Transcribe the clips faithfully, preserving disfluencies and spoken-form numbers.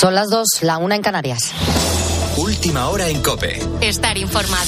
Son las dos, la una en Canarias. Última hora en COPE. Estar informado.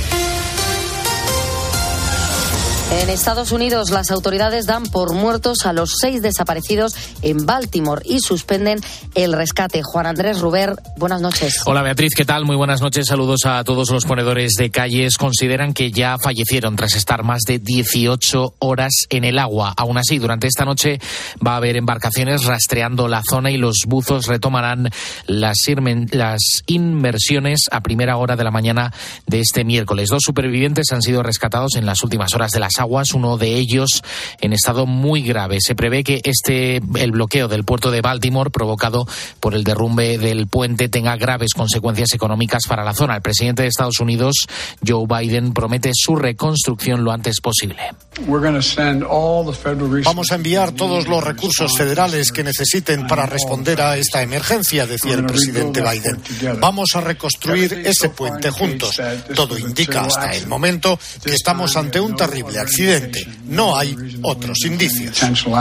En Estados Unidos, las autoridades dan por muertos a los seis desaparecidos en Baltimore y suspenden el rescate. Juan Andrés Ruber, buenas noches. Hola Beatriz, ¿qué tal? Muy buenas noches. Saludos a todos los ponedores de calles. Consideran que ya fallecieron tras estar más de dieciocho horas en el agua. Aún así, durante esta noche va a haber embarcaciones rastreando la zona y los buzos retomarán las, irmen, las inmersiones a primera hora de la mañana de este miércoles. Dos supervivientes han sido rescatados en las últimas horas de las aguas, uno de ellos en estado muy grave. Se prevé que este el bloqueo del puerto de Baltimore provocado por el derrumbe del puente tenga graves consecuencias económicas para la zona. El presidente de Estados Unidos, Joe Biden, promete su reconstrucción lo antes posible. Vamos a enviar todos los recursos federales que necesiten para responder a esta emergencia, decía el presidente Biden. Vamos a reconstruir ese puente juntos. Todo indica hasta el momento que estamos ante un terrible accidente. No hay otros indicios.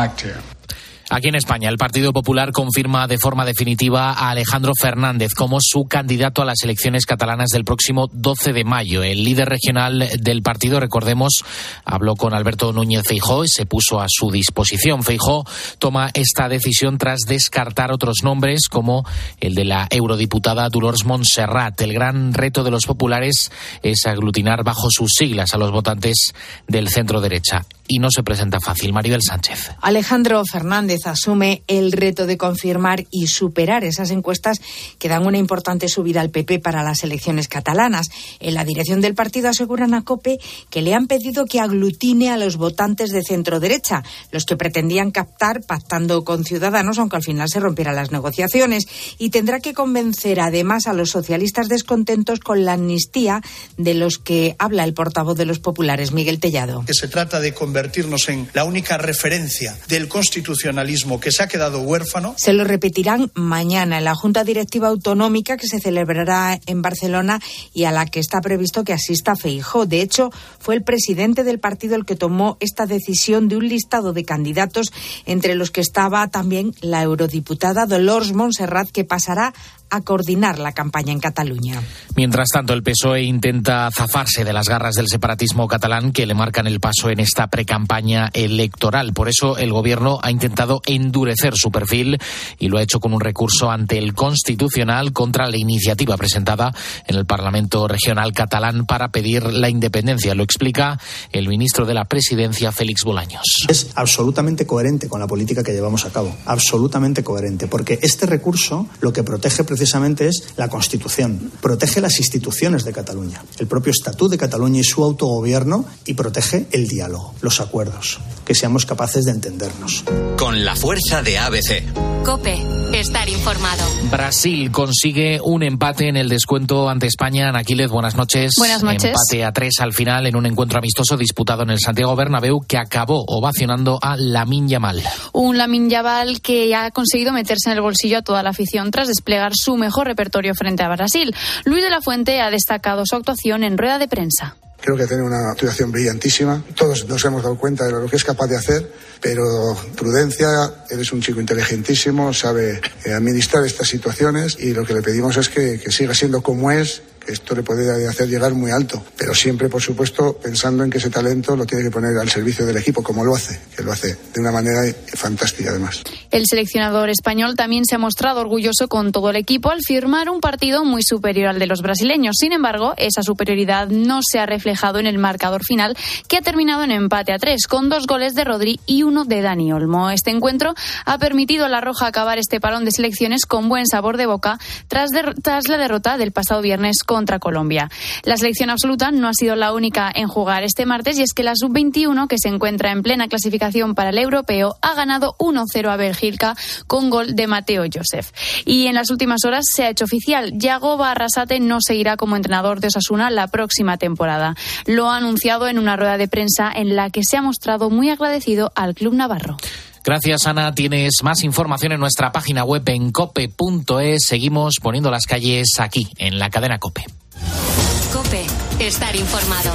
Aquí en España, el Partido Popular confirma de forma definitiva a Alejandro Fernández como su candidato a las elecciones catalanas del próximo doce de mayo. El líder regional del partido, recordemos, habló con Alberto Núñez Feijóo y se puso a su disposición. Feijóo toma esta decisión tras descartar otros nombres como el de la eurodiputada Dolors Montserrat. El gran reto de los populares es aglutinar bajo sus siglas a los votantes del centro derecha. Y no se presenta fácil. Maribel Sánchez. Alejandro Fernández asume el reto de confirmar y superar esas encuestas que dan una importante subida al P P para las elecciones catalanas. En la dirección del partido aseguran a COPE que le han pedido que aglutine a los votantes de centro derecha, los que pretendían captar pactando con Ciudadanos, aunque al final se rompieran las negociaciones. Y tendrá que convencer además a los socialistas descontentos con la amnistía de los que habla el portavoz de los populares, Miguel Tellado. Que se trata de convertirnos en la única referencia del constitucionalismo que se ha quedado huérfano. Se lo repetirán mañana en la Junta Directiva Autonómica que se celebrará en Barcelona y a la que está previsto que asista Feijóo. De hecho, fue el presidente del partido el que tomó esta decisión de un listado de candidatos, entre los que estaba también la eurodiputada Dolors Montserrat, que pasará a coordinar la campaña en Cataluña. Mientras tanto, el P S O E intenta zafarse de las garras del separatismo catalán que le marcan el paso en esta precampaña electoral. Por eso el gobierno ha intentado endurecer su perfil y lo ha hecho con un recurso ante el Constitucional contra la iniciativa presentada en el Parlamento Regional catalán para pedir la independencia. Lo explica el ministro de la Presidencia, Félix Bolaños. Es absolutamente coherente con la política que llevamos a cabo. Absolutamente coherente. Porque este recurso lo que protege precisamente es la Constitución, protege las instituciones de Cataluña, el propio Estatut de Cataluña y su autogobierno, y protege el diálogo, los acuerdos, que seamos capaces de entendernos. Con la fuerza de A B C. COPE, estar informado. Brasil consigue un empate en el descuento ante España. Ana Quílez, buenas noches. Buenas noches. Empate a tres al final en un encuentro amistoso disputado en el Santiago Bernabéu que acabó ovacionando a Lamine Yamal. Un Lamine Yamal que ha conseguido meterse en el bolsillo a toda la afición tras desplegar su mejor repertorio frente a Brasil. Luis de la Fuente ha destacado su actuación en rueda de prensa. Creo que tiene una actuación brillantísima. Todos nos hemos dado cuenta de lo que es capaz de hacer, pero prudencia, eres un chico inteligentísimo, sabe administrar estas situaciones y lo que le pedimos es que, que siga siendo como es. Esto le puede hacer llegar muy alto, pero siempre, por supuesto, pensando en que ese talento lo tiene que poner al servicio del equipo, como lo hace, que lo hace de una manera fantástica, además. El seleccionador español también se ha mostrado orgulloso con todo el equipo al firmar un partido muy superior al de los brasileños. Sin embargo, esa superioridad no se ha reflejado en el marcador final, que ha terminado en empate a tres, con dos goles de Rodri y uno de Dani Olmo. Este encuentro ha permitido a la Roja acabar este parón de selecciones con buen sabor de boca tras, de, tras la derrota del pasado viernes con contra Colombia. La selección absoluta no ha sido la única en jugar este martes, y es que la sub veintiuno, que se encuentra en plena clasificación para el europeo, ha ganado uno cero a Bélgica con gol de Mateo Josef. Y en las últimas horas se ha hecho oficial: Yago Arrasate no seguirá como entrenador de Osasuna la próxima temporada. Lo ha anunciado en una rueda de prensa en la que se ha mostrado muy agradecido al club navarro. Gracias, Ana. Tienes más información en nuestra página web en cope punto es. Seguimos poniendo las calles aquí, en la cadena COPE. COPE, estar informado.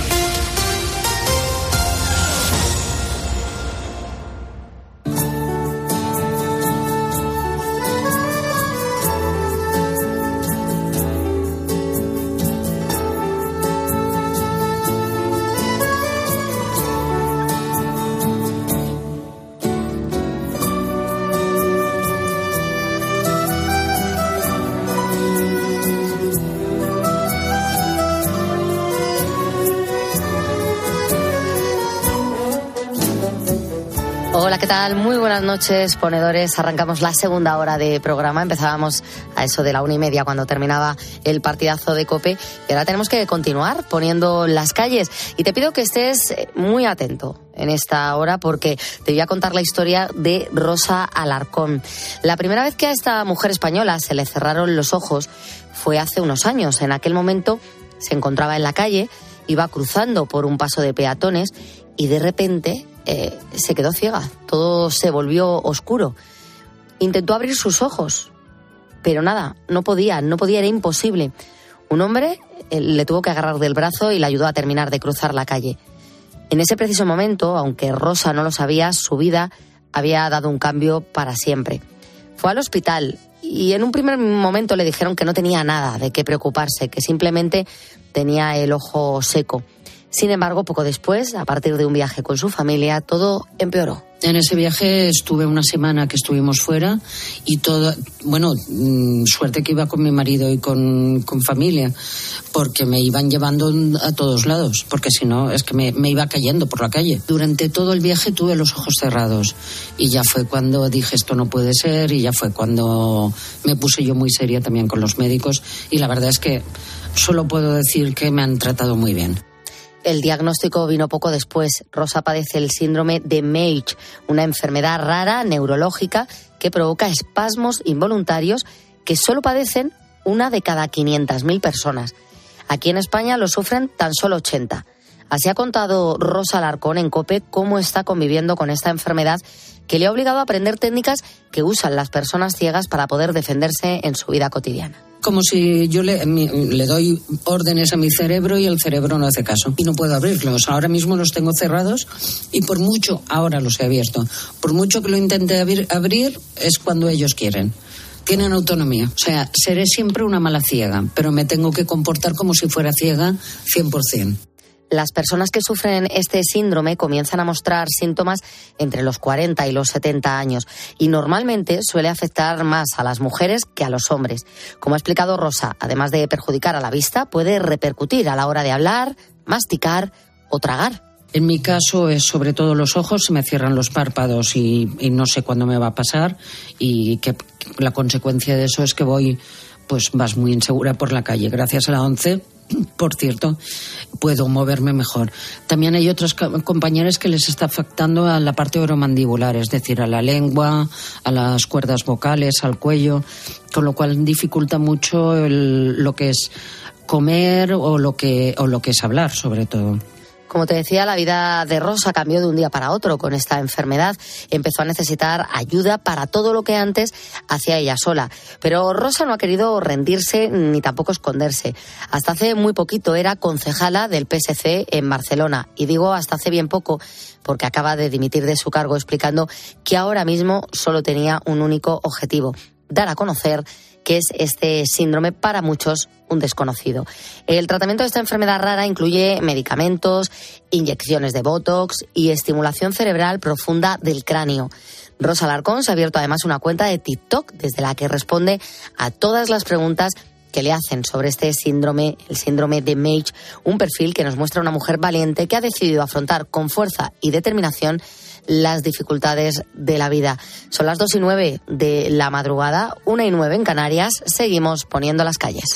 ¿qué tal? Muy buenas noches, ponedores. Arrancamos la segunda hora de programa. Empezábamos a eso de la una y media cuando terminaba el partidazo de COPE. Y ahora tenemos que continuar poniendo las calles. Y te pido que estés muy atento en esta hora porque te voy a contar la historia de Rosa Alarcón. La primera vez que a esta mujer española se le cerraron los ojos fue hace unos años. En aquel momento se encontraba en la calle, iba cruzando por un paso de peatones y de repente eh, se quedó ciega. Todo se volvió oscuro. Intentó abrir sus ojos, pero nada, no podía, no podía, era imposible. Un hombre eh, le tuvo que agarrar del brazo y le ayudó a terminar de cruzar la calle. En ese preciso momento, aunque Rosa no lo sabía, su vida había dado un cambio para siempre. Fue al hospital y en un primer momento le dijeron que no tenía nada de qué preocuparse, que simplemente tenía el ojo seco. Sin embargo, poco después, a partir de un viaje con su familia, todo empeoró. En ese viaje estuve una semana que estuvimos fuera y todo, bueno, suerte que iba con mi marido y con, con familia, porque me iban llevando a todos lados, porque si no es que me, me iba cayendo por la calle. Durante todo el viaje tuve los ojos cerrados y ya fue cuando dije esto no puede ser y ya fue cuando me puse yo muy seria también con los médicos y la verdad es que solo puedo decir que me han tratado muy bien. El diagnóstico vino poco después. Rosa padece el síndrome de Mage, una enfermedad rara neurológica que provoca espasmos involuntarios que solo padecen una de cada quinientas mil personas. Aquí en España lo sufren tan solo ochenta. Así ha contado Rosa Alarcón en COPE cómo está conviviendo con esta enfermedad que le ha obligado a aprender técnicas que usan las personas ciegas para poder defenderse en su vida cotidiana. Como si yo le, mi, le doy órdenes a mi cerebro y el cerebro no hace caso. Y no puedo abrirlos. Ahora mismo los tengo cerrados y por mucho, ahora los he abierto, por mucho que lo intente abrir, abrir es cuando ellos quieren. Tienen autonomía. O sea, seré siempre una mala ciega, pero me tengo que comportar como si fuera ciega cien por ciento. Las personas que sufren este síndrome comienzan a mostrar síntomas entre los cuarenta y los setenta años y normalmente suele afectar más a las mujeres que a los hombres. Como ha explicado Rosa, además de perjudicar a la vista, puede repercutir a la hora de hablar, masticar o tragar. En mi caso es sobre todo los ojos, se me cierran los párpados y, y no sé cuándo me va a pasar y que la consecuencia de eso es que voy, pues vas muy insegura por la calle. Gracias a la ONCE, por cierto, puedo moverme mejor. También hay otras compañeras que les está afectando a la parte oromandibular, es decir, a la lengua, a las cuerdas vocales, al cuello, con lo cual dificulta mucho el, lo que es comer o lo que, o lo que es hablar, sobre todo. Como te decía, la vida de Rosa cambió de un día para otro con esta enfermedad. Empezó a necesitar ayuda para todo lo que antes hacía ella sola. Pero Rosa no ha querido rendirse ni tampoco esconderse. Hasta hace muy poquito era concejala del P S C en Barcelona. Y digo hasta hace bien poco porque acaba de dimitir de su cargo explicando que ahora mismo solo tenía un único objetivo: dar a conocer que es este síndrome para muchos un desconocido. El tratamiento de esta enfermedad rara incluye medicamentos, inyecciones de botox y estimulación cerebral profunda del cráneo. Rosa Alarcón se ha abierto además una cuenta de TikTok desde la que responde a todas las preguntas que le hacen sobre este síndrome, el síndrome de Mage, un perfil que nos muestra una mujer valiente que ha decidido afrontar con fuerza y determinación las dificultades de la vida. Son las dos y nueve de la madrugada, una y nueve en Canarias. Seguimos poniendo las calles.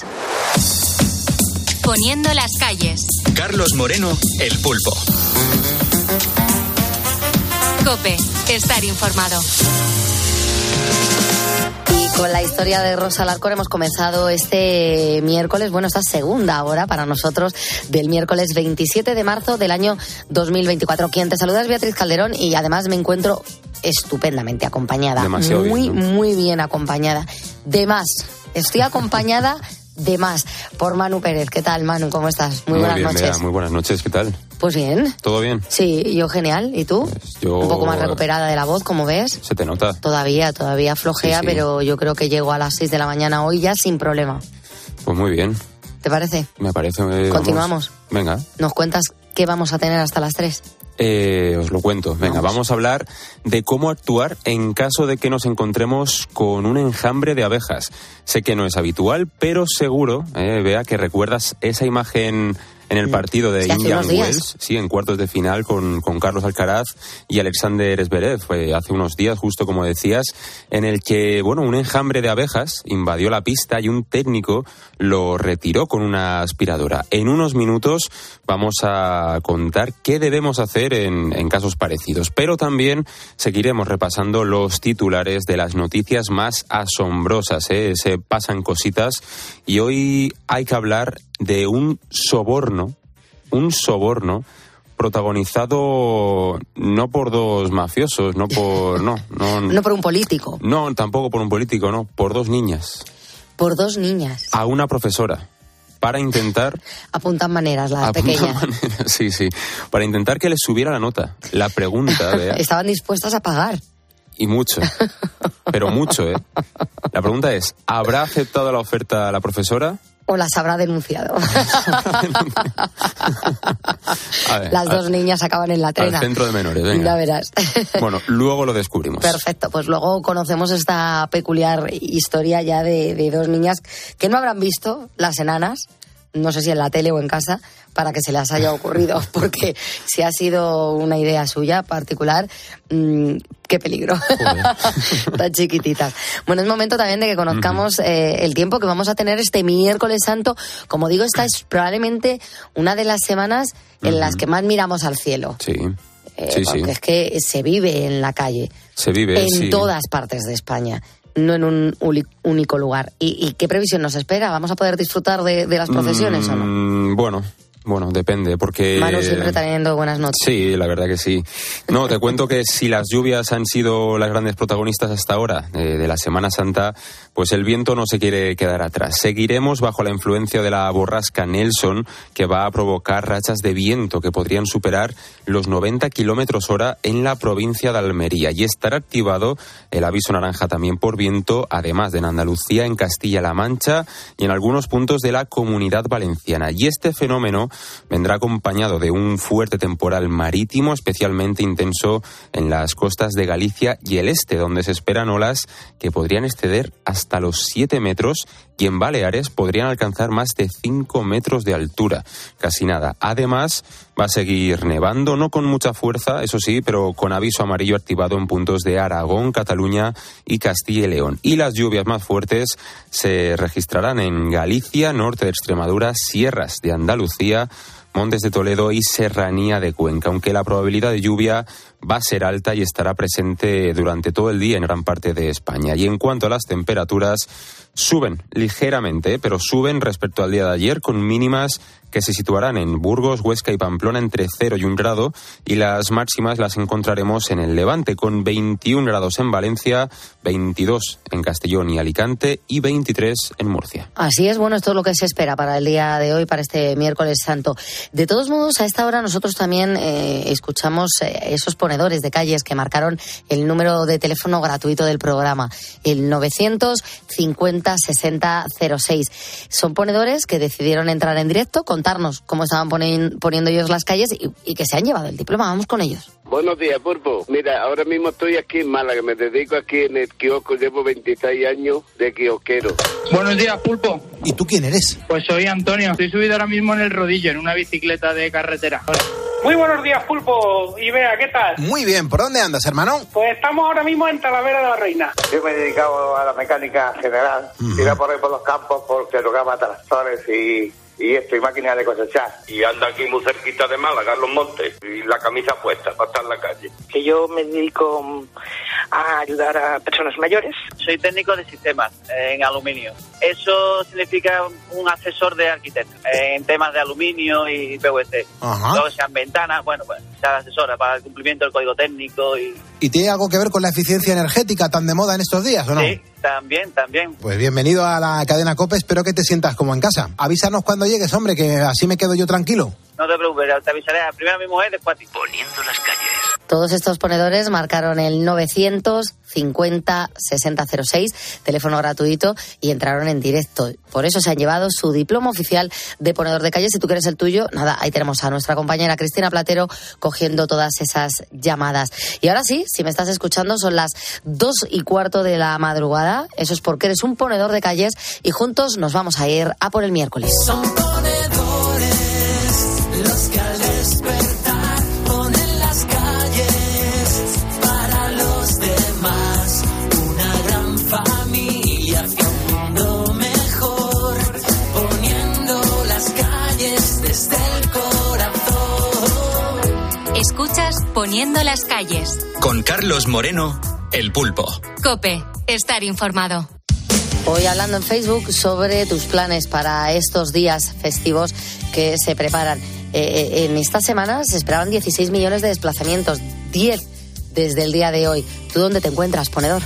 Poniendo las calles. Carlos Moreno, El Pulpo. COPE, estar informado. Con la historia de Rosa Alarcón hemos comenzado este miércoles, bueno, esta segunda hora para nosotros del miércoles veintisiete de marzo del año dos mil veinticuatro. Quien te saluda es Beatriz Calderón y además me encuentro estupendamente acompañada. Demasiado muy, bien, ¿no? muy bien acompañada. De más, estoy acompañada de más por Manu Pérez. ¿Qué tal, Manu? ¿Cómo estás? Muy, muy buenas bien, noches. Bea, muy buenas noches, ¿qué tal? Pues bien. ¿Todo bien? Sí, yo genial. ¿Y tú? Pues yo... Un poco más recuperada de la voz, como ves. Se te nota. Todavía, todavía flojea, sí, sí. Pero yo creo que llego a las seis de la mañana hoy ya sin problema. Pues muy bien. ¿Te parece? Me parece. Eh, Continuamos. Vamos. Venga. ¿Nos cuentas qué vamos a tener hasta las tres? Eh, os lo cuento. Venga, vamos. vamos a hablar de cómo actuar en caso de que nos encontremos con un enjambre de abejas. Sé que no es habitual, pero seguro, eh, Bea, que recuerdas esa imagen en el partido de sí, Indian Wells, sí, en cuartos de final con, con Carlos Alcaraz y Alexander Zverev, fue hace unos días, justo como decías, en el que, bueno, un enjambre de abejas invadió la pista y un técnico lo retiró con una aspiradora. En unos minutos vamos a contar qué debemos hacer en, en casos parecidos, pero también seguiremos repasando los titulares de las noticias más asombrosas, ¿eh? Se pasan cositas y hoy hay que hablar de un soborno, un soborno protagonizado no por dos mafiosos, no por no, no, no por un político. No, tampoco por un político, no, por dos niñas. Por dos niñas. A una profesora. Para intentar... Apuntan maneras las apuntan pequeñas. Maneras, sí, sí. Para intentar que les subiera la nota. La pregunta, Bea... Estaban dispuestas a pagar. Y mucho. Pero mucho, ¿eh? La pregunta es, ¿habrá aceptado la oferta la profesora? O las habrá denunciado. A ver, las dos al, niñas acaban en la trena. Al centro de menores, venga. Ya verás. Bueno, luego lo descubrimos. Perfecto, pues luego conocemos esta peculiar historia ya de, de dos niñas que no habrán visto, las enanas, no sé si en la tele o en casa, para que se les haya ocurrido, porque si ha sido una idea suya particular, mmm, qué peligro. Tan chiquititas. Bueno, es momento también de que conozcamos eh, el tiempo que vamos a tener este miércoles santo. Como digo, esta es probablemente una de las semanas en uh-huh. las que más miramos al cielo. Sí. Eh, sí, porque sí. es que se vive en la calle. Se vive, En sí. todas partes de España. No en un único lugar. ¿Y, y qué previsión nos espera? ¿Vamos a poder disfrutar de, de las procesiones mm, o no? Bueno, bueno, depende, porque... Manu siempre teniendo buenas noches. Sí, la verdad que sí. No, te cuento que si las lluvias han sido las grandes protagonistas hasta ahora eh, de la Semana Santa, pues el viento no se quiere quedar atrás. Seguiremos bajo la influencia de la borrasca Nelson, que va a provocar rachas de viento que podrían superar los noventa kilómetros hora en la provincia de Almería. Y estará activado el aviso naranja también por viento, además de en Andalucía, en Castilla-La Mancha y en algunos puntos de la Comunidad Valenciana. Y este fenómeno vendrá acompañado de un fuerte temporal marítimo, especialmente intenso en las costas de Galicia y el este, donde se esperan olas que podrían exceder hasta los siete metros y en Baleares podrían alcanzar más de cinco metros de altura. Casi nada. Además, va a seguir nevando, no con mucha fuerza, eso sí, pero con aviso amarillo activado en puntos de Aragón, Cataluña y Castilla y León. Y las lluvias más fuertes se registrarán en Galicia, norte de Extremadura, sierras de Andalucía, Montes de Toledo y Serranía de Cuenca, aunque la probabilidad de lluvia va a ser alta y estará presente durante todo el día en gran parte de España. Y en cuanto a las temperaturas, suben ligeramente, pero suben respecto al día de ayer, con mínimas que se situarán en Burgos, Huesca y Pamplona entre cero y un grado, y las máximas las encontraremos en el Levante, con veintiún grados en Valencia, veintidós en Castellón y Alicante y veintitrés en Murcia. Así es, bueno, esto es lo que se espera para el día de hoy, para este miércoles santo. De todos modos, a esta hora nosotros también eh, escuchamos eh, esos ponedores de calles que marcaron el número de teléfono gratuito del programa, el novecientos cincuenta sesenta cero seis. Son ponedores que decidieron entrar en directo, contarnos cómo estaban ponen, poniendo ellos las calles y, y que se han llevado el diploma. Vamos con ellos. Buenos días, Pulpo. Mira, ahora mismo estoy aquí en Málaga, me dedico aquí en el kiosco, llevo veintiséis años de kiosquero. Buenos días, Pulpo. ¿Y tú quién eres? Pues soy Antonio, estoy subido ahora mismo en el rodillo, en una bicicleta de carretera. Muy buenos días, Pulpo. Y vea, ¿qué tal? Muy bien, ¿por dónde andas, hermano? Pues estamos ahora mismo en Talavera de la Reina. Yo me he dedicado a la mecánica general, uh-huh. Iba por ahí por los campos porque tocaba tractores y... y esto, y máquina de cosechar. Y anda aquí muy cerquita de Málaga, en Los Montes, y la camisa puesta para estar en la calle. Que yo me dedico a ayudar a personas mayores. Soy técnico de sistemas en aluminio. Eso significa un asesor de arquitecto en temas de aluminio y P V C. Ajá. Luego sean ventanas, bueno, pues se asesora para el cumplimiento del código técnico. y ¿Y tiene algo que ver con la eficiencia energética tan de moda en estos días, o no? Sí, también, también. Pues bienvenido a la cadena COPE, espero que te sientas como en casa. Avísanos cuando llegues, hombre, que así me quedo yo tranquilo. No te preocupes, te avisaré primero a mi mujer, después a ti. Poniendo las calles. Todos estos ponedores marcaron el novecientos cincuenta sesenta cero seis, teléfono gratuito, y entraron en directo. Por eso se han llevado su diploma oficial de ponedor de calles. Si tú quieres el tuyo, nada, ahí tenemos a nuestra compañera Cristina Platero cogiendo todas esas llamadas. Y ahora sí, si me estás escuchando, son las dos y cuarto de la madrugada. Eso es porque eres un ponedor de calles y juntos nos vamos a ir a por el miércoles. Son ponedores poniendo las calles. Con Carlos Moreno, El Pulpo. COPE, estar informado. Hoy hablando en Facebook sobre tus planes para estos días festivos que se preparan. Eh, en estas semanas se esperaban dieciséis millones de desplazamientos, diez desde el día de hoy. ¿Tú dónde te encuentras, ponedor?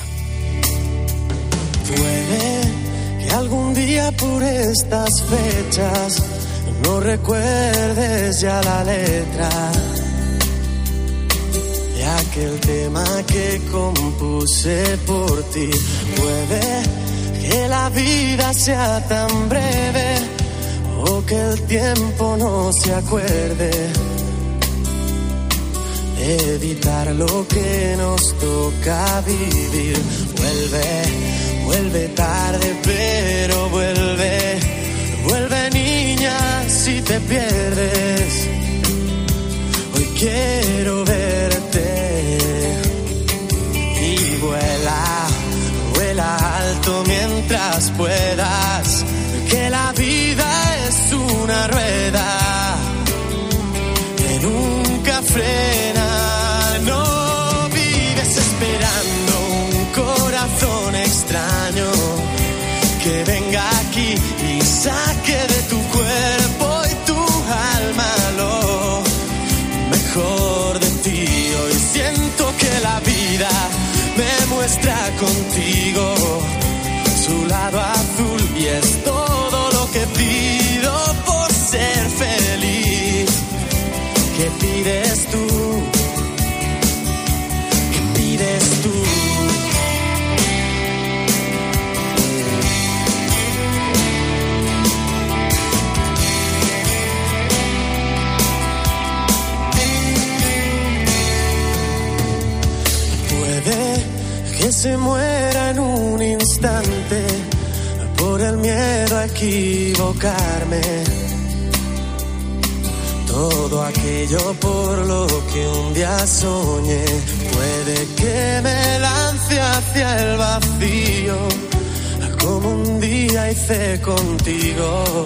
Puede que algún día por estas fechas no recuerdes ya la letra de aquel tema que compuse por ti. Puede que la vida sea tan breve o que el tiempo no se acuerde de evitar lo que nos toca vivir. Vuelve, vuelve tarde, pero vuelve, vuelve niña si te pierdes. Hoy quiero verte y vuela, vuela alto mientras puedas, que la vida es una rueda que nunca frena. No vives esperando un corazón extraño que venga aquí y saque de tu cuerpo y tu alma lo mejor de ti. Hoy siento que la vida me muestra contigo su lado azul y es todo lo que pido por ser feliz. ¿Qué pides tú? ¿Qué pides tú? Puede que se muera en un instante por el miedo a equivocarme. Todo aquello por lo que un día soñé. Puede que me lance hacia el vacío como un día hice contigo,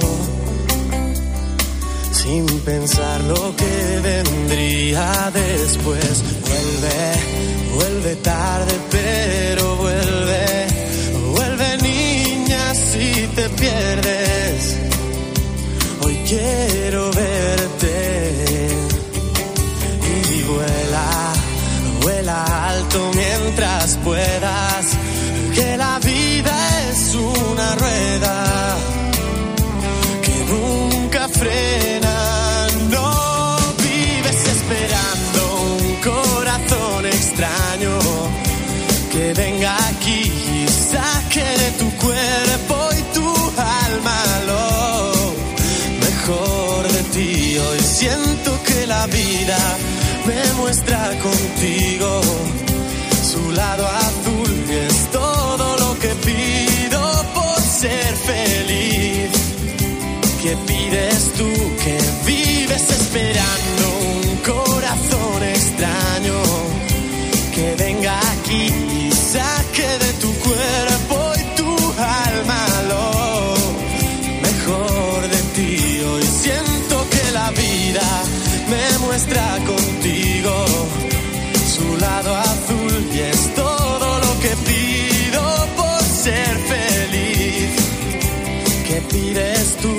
sin pensar lo que vendría después. Vuelve, vuelve tarde, pero vuelve, vuelve niña si te pierdes. Hoy quiero verte y vuela, vuela alto mientras puedas, que la vida es una rueda que nunca frena. No vives esperando un corazón extraño que venga aquí y saque de tu cuerpo y tu alma lo mejor de ti. Hoy siento que la vida me muestra contigo su lado azul y es todo lo que pido por ser feliz. ¿Qué pides tú? Que vives esperando un corazón extraño que venga aquí y saque de tu cuerpo y tu alma lo mejor de ti. Hoy siento que la vida me muestra contigo su lado azul y es todo lo que pido por ser feliz. ¿Qué pides tú?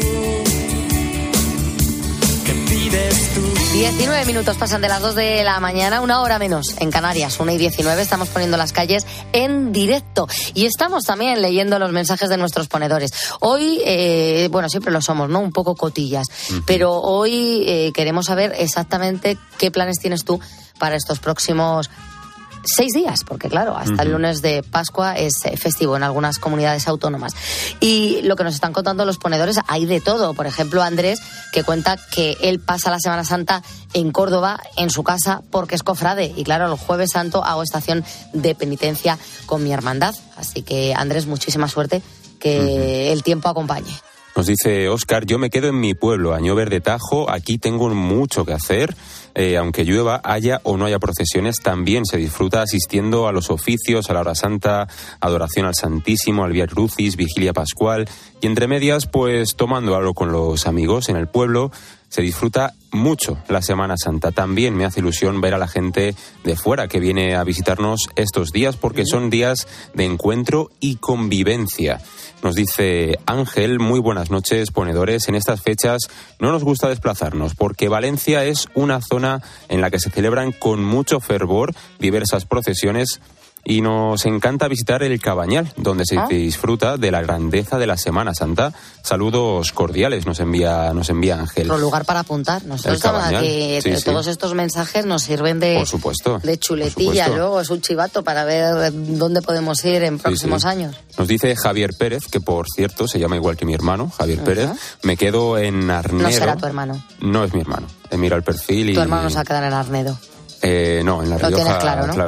¿Qué pides tú? diecinueve minutos pasan de las dos de la mañana, una hora menos en Canarias, una y diecinueve. Estamos poniendo las calles en directo y estamos también leyendo los mensajes de nuestros ponedores. Hoy, eh, bueno, siempre lo somos, ¿no? Un poco cotillas, uh-huh. Pero hoy eh, queremos saber exactamente qué planes tienes tú para estos próximos seis días, porque claro, hasta uh-huh. el lunes de Pascua es festivo en algunas comunidades autónomas. Y lo que nos están contando los ponedores, hay de todo. Por ejemplo, Andrés, que cuenta que él pasa la Semana Santa en Córdoba, en su casa, porque es cofrade. Y claro, el Jueves Santo hago estación de penitencia con mi hermandad. Así que, Andrés, muchísima suerte, que uh-huh. el tiempo acompañe. Nos dice Óscar, yo me quedo en mi pueblo, Añover de Tajo, aquí tengo mucho que hacer, eh, aunque llueva, haya o no haya procesiones, también se disfruta asistiendo a los oficios, a la hora santa, adoración al Santísimo, al Vía Crucis, vigilia pascual, y entre medias, pues tomando algo con los amigos en el pueblo. se disfruta mucho la Semana Santa. También me hace ilusión ver a la gente de fuera que viene a visitarnos estos días, porque son días de encuentro y convivencia. Nos dice Ángel: muy buenas noches, ponedores. En estas fechas no nos gusta desplazarnos porque Valencia es una zona en la que se celebran con mucho fervor diversas procesiones y nos encanta visitar el Cabañal, donde se ¿Ah? disfruta de la grandeza de la Semana Santa. Saludos cordiales, nos envía, nos envía Ángel. Otro lugar para apuntar. Nosotros El estamos Cabañal, aquí, sí, eh, sí. todos estos mensajes nos sirven de, Por supuesto. de chuletilla. Por supuesto. Luego es un chivato para ver dónde podemos ir en próximos Sí, sí. años. Nos dice Javier Pérez, que por cierto se llama igual que mi hermano, Javier Ajá. Pérez. Me quedo en Arnedo. No será tu hermano. No es mi hermano. He mirado el perfil y... Tu hermano no se va a quedar en Arnedo. Eh, no, en La Lo Rioja. tienes claro, ¿no?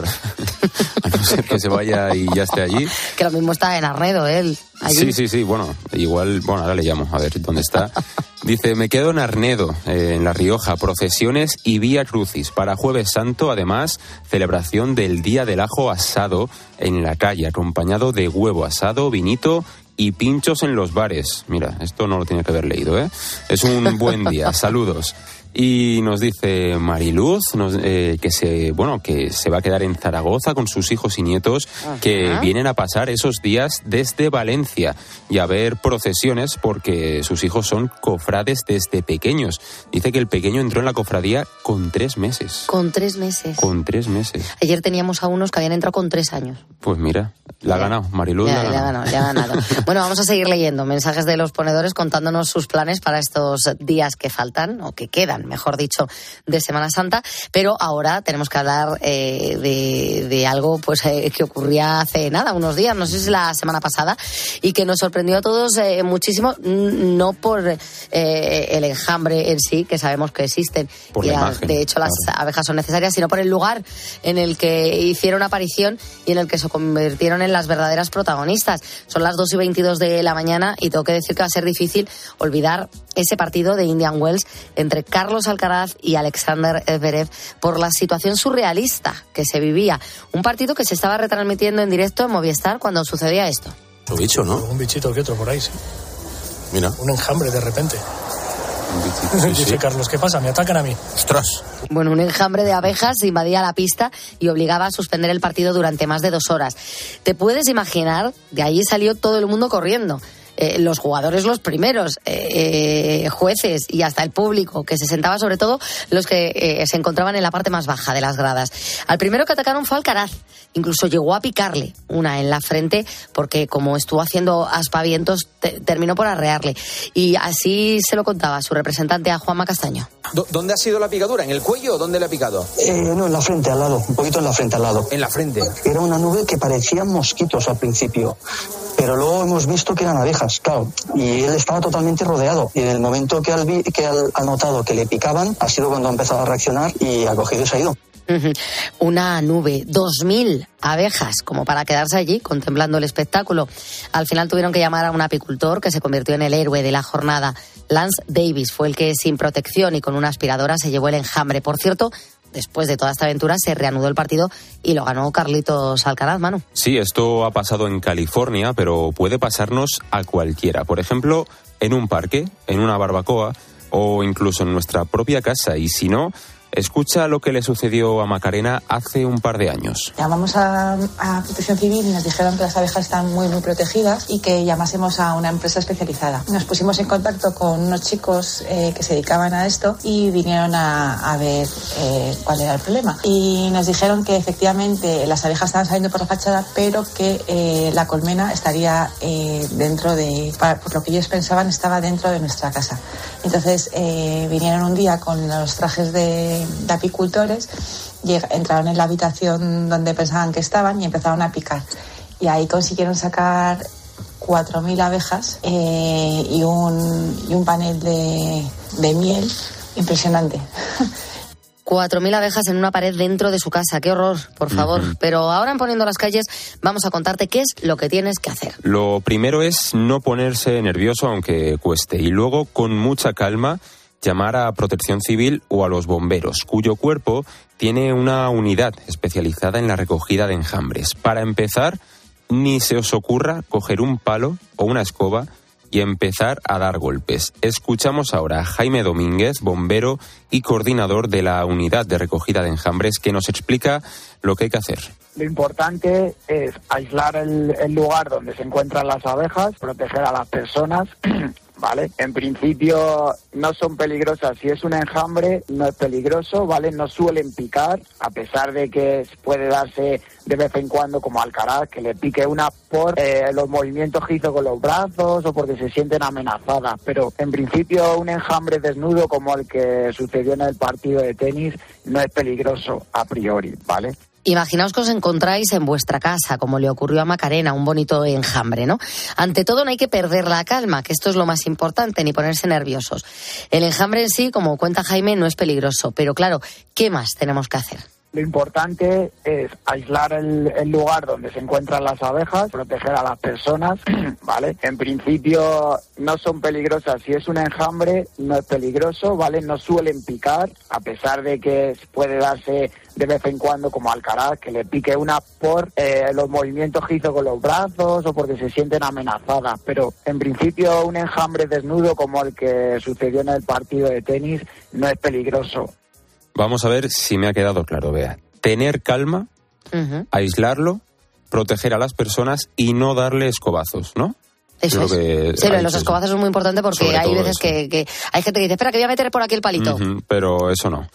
A no ser que se vaya y ya esté allí. Que lo mismo está en Arnedo, él. Allí. Sí, sí, sí, bueno, igual, bueno, ahora le llamo, a ver dónde está. Dice: me quedo en Arnedo, eh, en La Rioja, procesiones y Vía Crucis. Para Jueves Santo, además, celebración del Día del Ajo asado en la calle, acompañado de huevo asado, vinito y pinchos en los bares. Mira, esto no lo tiene que haber leído, ¿eh? Es un buen día, saludos. Y nos dice Mariluz nos, eh, que se bueno que se va a quedar en Zaragoza con sus hijos y nietos. Ajá. Que vienen a pasar esos días desde Valencia y a ver procesiones porque sus hijos son cofrades desde pequeños. Dice que el pequeño entró en la cofradía con tres meses. Con tres meses. Con tres meses. Ayer teníamos a unos que habían entrado con tres años. Pues mira, la ha ganado, Mariluz. Ya, la ha ya ganado. ya ha ganado. Bueno, vamos a seguir leyendo mensajes de los ponedores contándonos sus planes para estos días que faltan, o que quedan, mejor dicho, de Semana Santa. Pero ahora tenemos que hablar eh, de, de algo pues eh, que ocurría hace nada, unos días, no sé si la semana pasada, y que nos sorprendió a todos eh, muchísimo, no por eh, el enjambre en sí, que sabemos que existen, por y la a, imagen, de hecho las claro. abejas son necesarias, sino por el lugar en el que hicieron aparición y en el que se convirtieron en las verdaderas protagonistas. Son las dos y veintidós de la mañana y tengo que decir que va a ser difícil olvidar ese partido de Indian Wells entre Carlos Alcaraz y Alexander Zverev por la situación surrealista que se vivía. Un partido que se estaba retransmitiendo en directo en Movistar cuando sucedía esto. Un bicho, ¿no? Un bichito que otro por ahí, sí. Mira. Un enjambre de repente. Un bichito, sí, Dice sí. Carlos, ¿qué pasa? Me atacan a mí. ¡Ostras! Bueno, un enjambre de abejas invadía la pista y obligaba a suspender el partido durante más de dos horas. ¿Te puedes imaginar? De allí salió todo el mundo corriendo. Eh, los jugadores los primeros, eh, eh, jueces y hasta el público, que se sentaba, sobre todo los que eh, se encontraban en la parte más baja de las gradas. Al primero que atacaron fue Alcaraz, incluso llegó a picarle una en la frente porque como estuvo haciendo aspavientos te, terminó por arrearle. Y así se lo contaba su representante a Juanma Castaño. ¿Dónde ha sido la picadura? ¿En el cuello o dónde le ha picado? Eh, no, en la frente, al lado, un poquito en la frente, al lado. En la frente. Era una nube que parecían mosquitos al principio, pero luego hemos visto que eran abejas, claro, y él estaba totalmente rodeado. Y en el momento que, al, que al, ha notado que le picaban, ha sido cuando ha empezado a reaccionar y ha cogido y se ha ido. Una nube, dos mil abejas, como para quedarse allí contemplando el espectáculo. Al final tuvieron que llamar a un apicultor que se convirtió en el héroe de la jornada. Lance Davis fue el que, sin protección y con una aspiradora, se llevó el enjambre. Por cierto, después de toda esta aventura se reanudó el partido y lo ganó Carlitos Alcaraz, Manu. Sí, esto ha pasado en California, pero puede pasarnos a cualquiera. Por ejemplo, en un parque, en una barbacoa o incluso en nuestra propia casa. Y si no, escucha lo que le sucedió a Macarena hace un par de años. Llamamos a, a Protección Civil y nos dijeron que las abejas están muy, muy protegidas y que llamásemos a una empresa especializada. Nos pusimos en contacto con unos chicos eh, que se dedicaban a esto y vinieron a, a ver eh, cuál era el problema. Y nos dijeron que efectivamente las abejas estaban saliendo por la fachada, pero que eh, la colmena estaría eh, dentro de, para, por lo que ellos pensaban, estaba dentro de nuestra casa. Entonces eh, vinieron un día con los trajes de de apicultores, entraron en la habitación donde pensaban que estaban y empezaron a picar. Y ahí consiguieron sacar cuatro mil abejas eh, y, un, y un panel de, de miel impresionante. Cuatro mil abejas en una pared dentro de su casa. ¡Qué horror, por favor! Uh-huh. Pero ahora en Poniendo las Calles vamos a contarte qué es lo que tienes que hacer. Lo primero es no ponerse nervioso aunque cueste y luego con mucha calma llamar a Protección Civil o a los bomberos, cuyo cuerpo tiene una unidad especializada en la recogida de enjambres. Para empezar, ni se os ocurra coger un palo o una escoba y empezar a dar golpes. Escuchamos ahora a Jaime Domínguez, bombero y coordinador de la unidad de recogida de enjambres, que nos explica lo que hay que hacer. Lo importante es aislar el, el lugar donde se encuentran las abejas, proteger a las personas, ¿vale? En principio no son peligrosas. Si es un enjambre, no es peligroso, ¿vale? No suelen picar, a pesar de que puede darse de vez en cuando, como alcaraz, que le pique una por eh, los movimientos que hizo con los brazos o porque se sienten amenazadas. Pero en principio un enjambre desnudo como el que sucedió en el partido de tenis no es peligroso a priori, ¿vale? Imaginaos que os encontráis en vuestra casa, como le ocurrió a Macarena, un bonito enjambre, ¿no? Ante todo no hay que perder la calma, que esto es lo más importante, ni ponerse nerviosos. El enjambre en sí, como cuenta Jaime, no es peligroso, pero claro, ¿qué más tenemos que hacer? Lo importante es aislar el, el lugar donde se encuentran las abejas, proteger a las personas, ¿vale? En principio no son peligrosas. Si es un enjambre, no es peligroso, ¿vale? No suelen picar, a pesar de que puede darse de vez en cuando, como alcaraz, que le pique una por eh, los movimientos que hizo con los brazos o porque se sienten amenazadas. Pero en principio un enjambre desnudo como el que sucedió en el partido de tenis no es peligroso. Vamos a ver si me ha quedado claro, Bea. Tener calma, uh-huh. aislarlo, proteger a las personas y no darle escobazos, ¿no? Eso es. Que sí, lo de los escobazos es muy importante porque hay veces que, que hay gente que dice, espera, que voy a meter por aquí el palito. Uh-huh, pero eso no.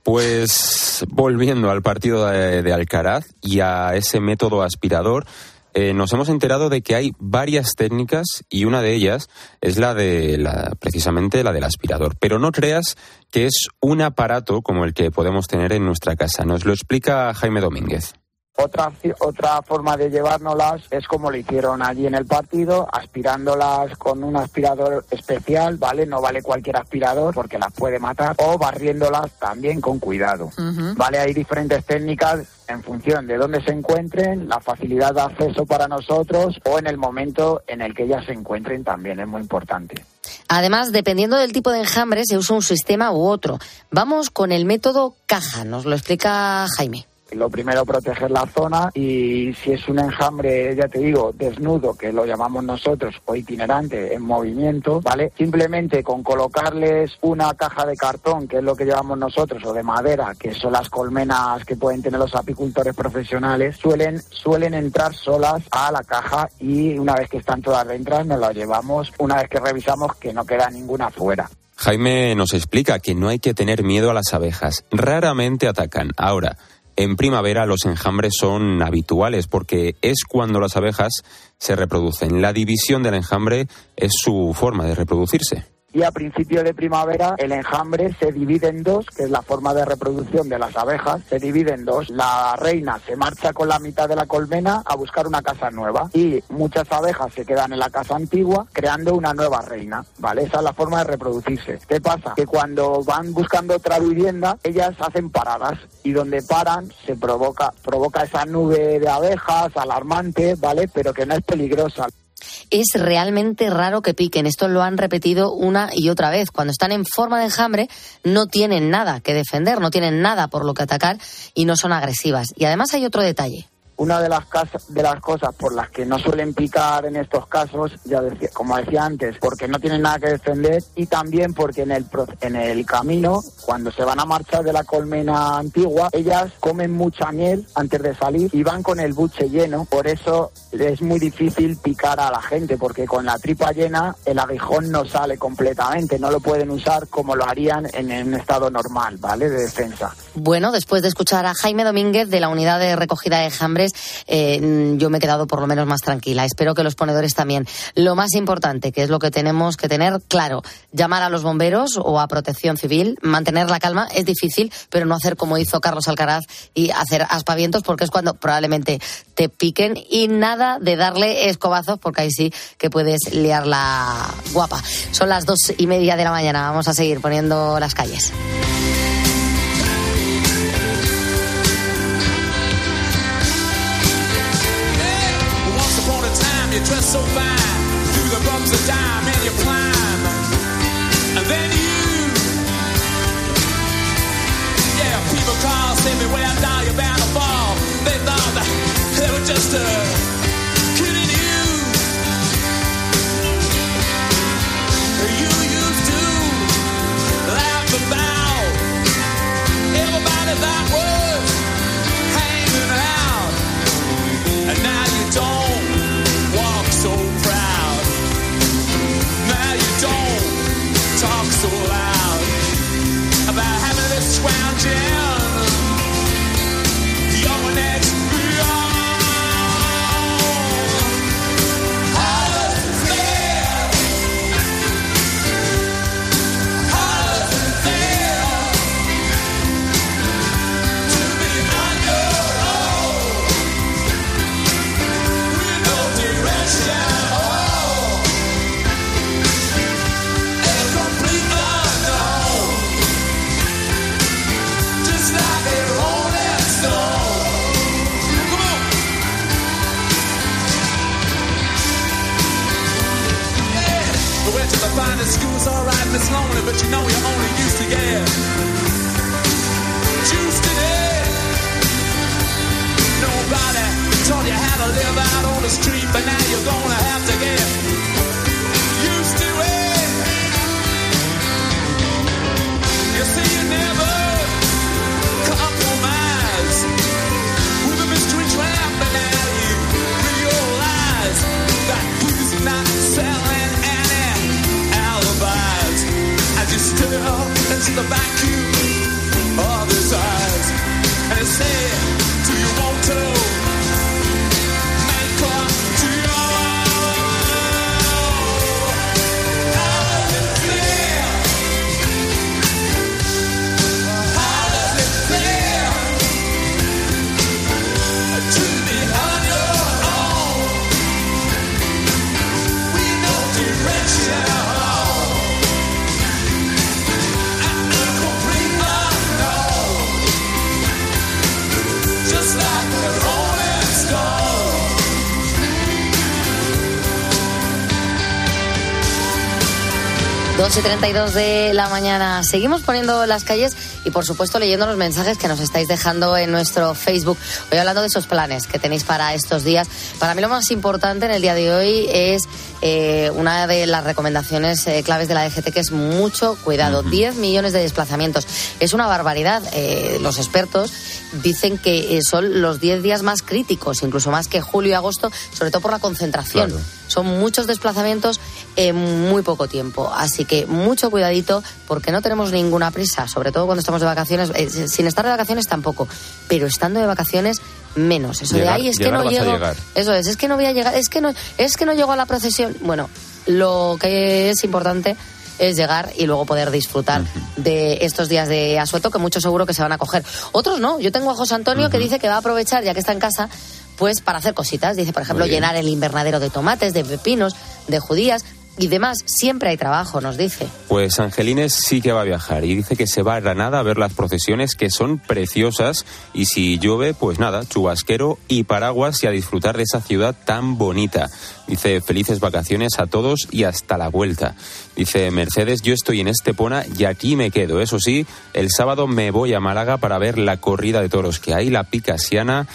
Pues volviendo al partido de, de Alcaraz y a ese método aspirador, Eh, nos hemos enterado de que hay varias técnicas y una de ellas es la de la, precisamente la del aspirador. Pero no creas que es un aparato como el que podemos tener en nuestra casa. Nos lo explica Jaime Domínguez. Otra, otra forma de llevárnoslas es como lo hicieron allí en el partido, aspirándolas con un aspirador especial, ¿vale? No vale cualquier aspirador porque las puede matar, o barriéndolas también con cuidado, uh-huh. ¿vale? Hay diferentes técnicas en función de dónde se encuentren, la facilidad de acceso para nosotros o en el momento en el que ellas se encuentren también es muy importante. Además, dependiendo del tipo de enjambre, se usa un sistema u otro. Vamos con el método caja, nos lo explica Jaime. Lo primero, proteger la zona, y si es un enjambre, ya te digo, desnudo, que lo llamamos nosotros, o itinerante, en movimiento, ¿vale? Simplemente con colocarles una caja de cartón, que es lo que llevamos nosotros, o de madera, que son las colmenas que pueden tener los apicultores profesionales, suelen, suelen entrar solas a la caja y una vez que están todas dentro nos las llevamos, una vez que revisamos que no queda ninguna fuera. Jaime nos explica que no hay que tener miedo a las abejas. Raramente atacan. Ahora, en primavera los enjambres son habituales porque es cuando las abejas se reproducen. La división del enjambre es su forma de reproducirse. Y a principio de primavera el enjambre se divide en dos, que es la forma de reproducción de las abejas, se divide en dos. La reina se marcha con la mitad de la colmena a buscar una casa nueva y muchas abejas se quedan en la casa antigua creando una nueva reina, ¿vale? Esa es la forma de reproducirse. ¿Qué pasa? Que cuando van buscando otra vivienda, ellas hacen paradas y donde paran se provoca, provoca esa nube de abejas alarmante, ¿vale? Pero que no es peligrosa. Es realmente raro que piquen. Esto lo han repetido una y otra vez. Cuando están en forma de enjambre no tienen nada que defender, no tienen nada por lo que atacar y no son agresivas. Y además hay otro detalle. Una de las, casas, de las cosas por las que no suelen picar en estos casos, ya decía, como decía antes, porque no tienen nada que defender y también porque en el, en el camino, cuando se van a marchar de la colmena antigua, ellas comen mucha miel antes de salir y van con el buche lleno. Por eso es muy difícil picar a la gente, porque con la tripa llena el aguijón no sale completamente, no lo pueden usar como lo harían en un estado normal, ¿vale? De defensa. Bueno, después de escuchar a Jaime Domínguez de la unidad de recogida de enjambres, Eh, yo me he quedado por lo menos más tranquila. Espero que los ponedores también. Lo más importante, que es lo que tenemos que tener claro, llamar a los bomberos o a Protección Civil, mantener la calma es difícil, pero no hacer como hizo Carlos Alcaraz y hacer aspavientos, porque es cuando probablemente te piquen, y nada de darle escobazos, porque ahí sí que puedes liarla guapa. Son las dos y media de la mañana. Vamos a seguir poniendo las calles. You dress so fine, through the bumps of time, and you climb, and then you, yeah, people call, say me where down, you're bound to fall. They thought that they were just uh, kidding you. School's alright, Miss Lonely, but you know you're only used to get juiced in it. Nobody taught you how to live out on the street, but now you're gonna have to get used to it. You see, you never compromise with the mystery trap, but now you realize that who's not selling as you stare into the vacuum of his eyes and he said, do you want to make up to your how does it feel? How does it feel to be on your own? We know direction. dos y treinta y dos de la mañana. Seguimos poniendo las calles y, por supuesto, leyendo los mensajes que nos estáis dejando en nuestro Facebook. Hoy hablando de esos planes que tenéis para estos días. Para mí lo más importante en el día de hoy es eh, una de las recomendaciones eh, claves de la D G T, que es mucho cuidado. Uh-huh. diez millones de desplazamientos. Es una barbaridad. Eh, los expertos dicen que eh, son los diez días más críticos, incluso más que julio y agosto, sobre todo por la concentración. Claro. Son muchos desplazamientos en muy poco tiempo. Así que mucho cuidadito, porque no tenemos ninguna prisa, sobre todo cuando estamos de vacaciones. Eh, sin estar de vacaciones tampoco, pero estando de vacaciones menos. Eso llegar, de ahí es que no llego. Eso es, es que no voy a llegar, es que no, es que no llego a la procesión. Bueno, lo que es importante es llegar y luego poder disfrutar uh-huh. de estos días de asueto, que muchos seguro que se van a coger. Otros no. Yo tengo a José Antonio uh-huh. que dice que va a aprovechar, ya que está en casa, pues para hacer cositas. Dice, por ejemplo, llenar el invernadero de tomates, de pepinos, de judías y demás. Siempre hay trabajo, nos dice. Pues Angelines sí que va a viajar y dice que se va a Granada a ver las procesiones, que son preciosas, y si llueve, pues nada, chubasquero y paraguas y a disfrutar de esa ciudad tan bonita. Dice, felices vacaciones a todos y hasta la vuelta. Dice Mercedes, yo estoy en Estepona y aquí me quedo. Eso sí, el sábado me voy a Málaga para ver la corrida de toros que hay, la Picasiana,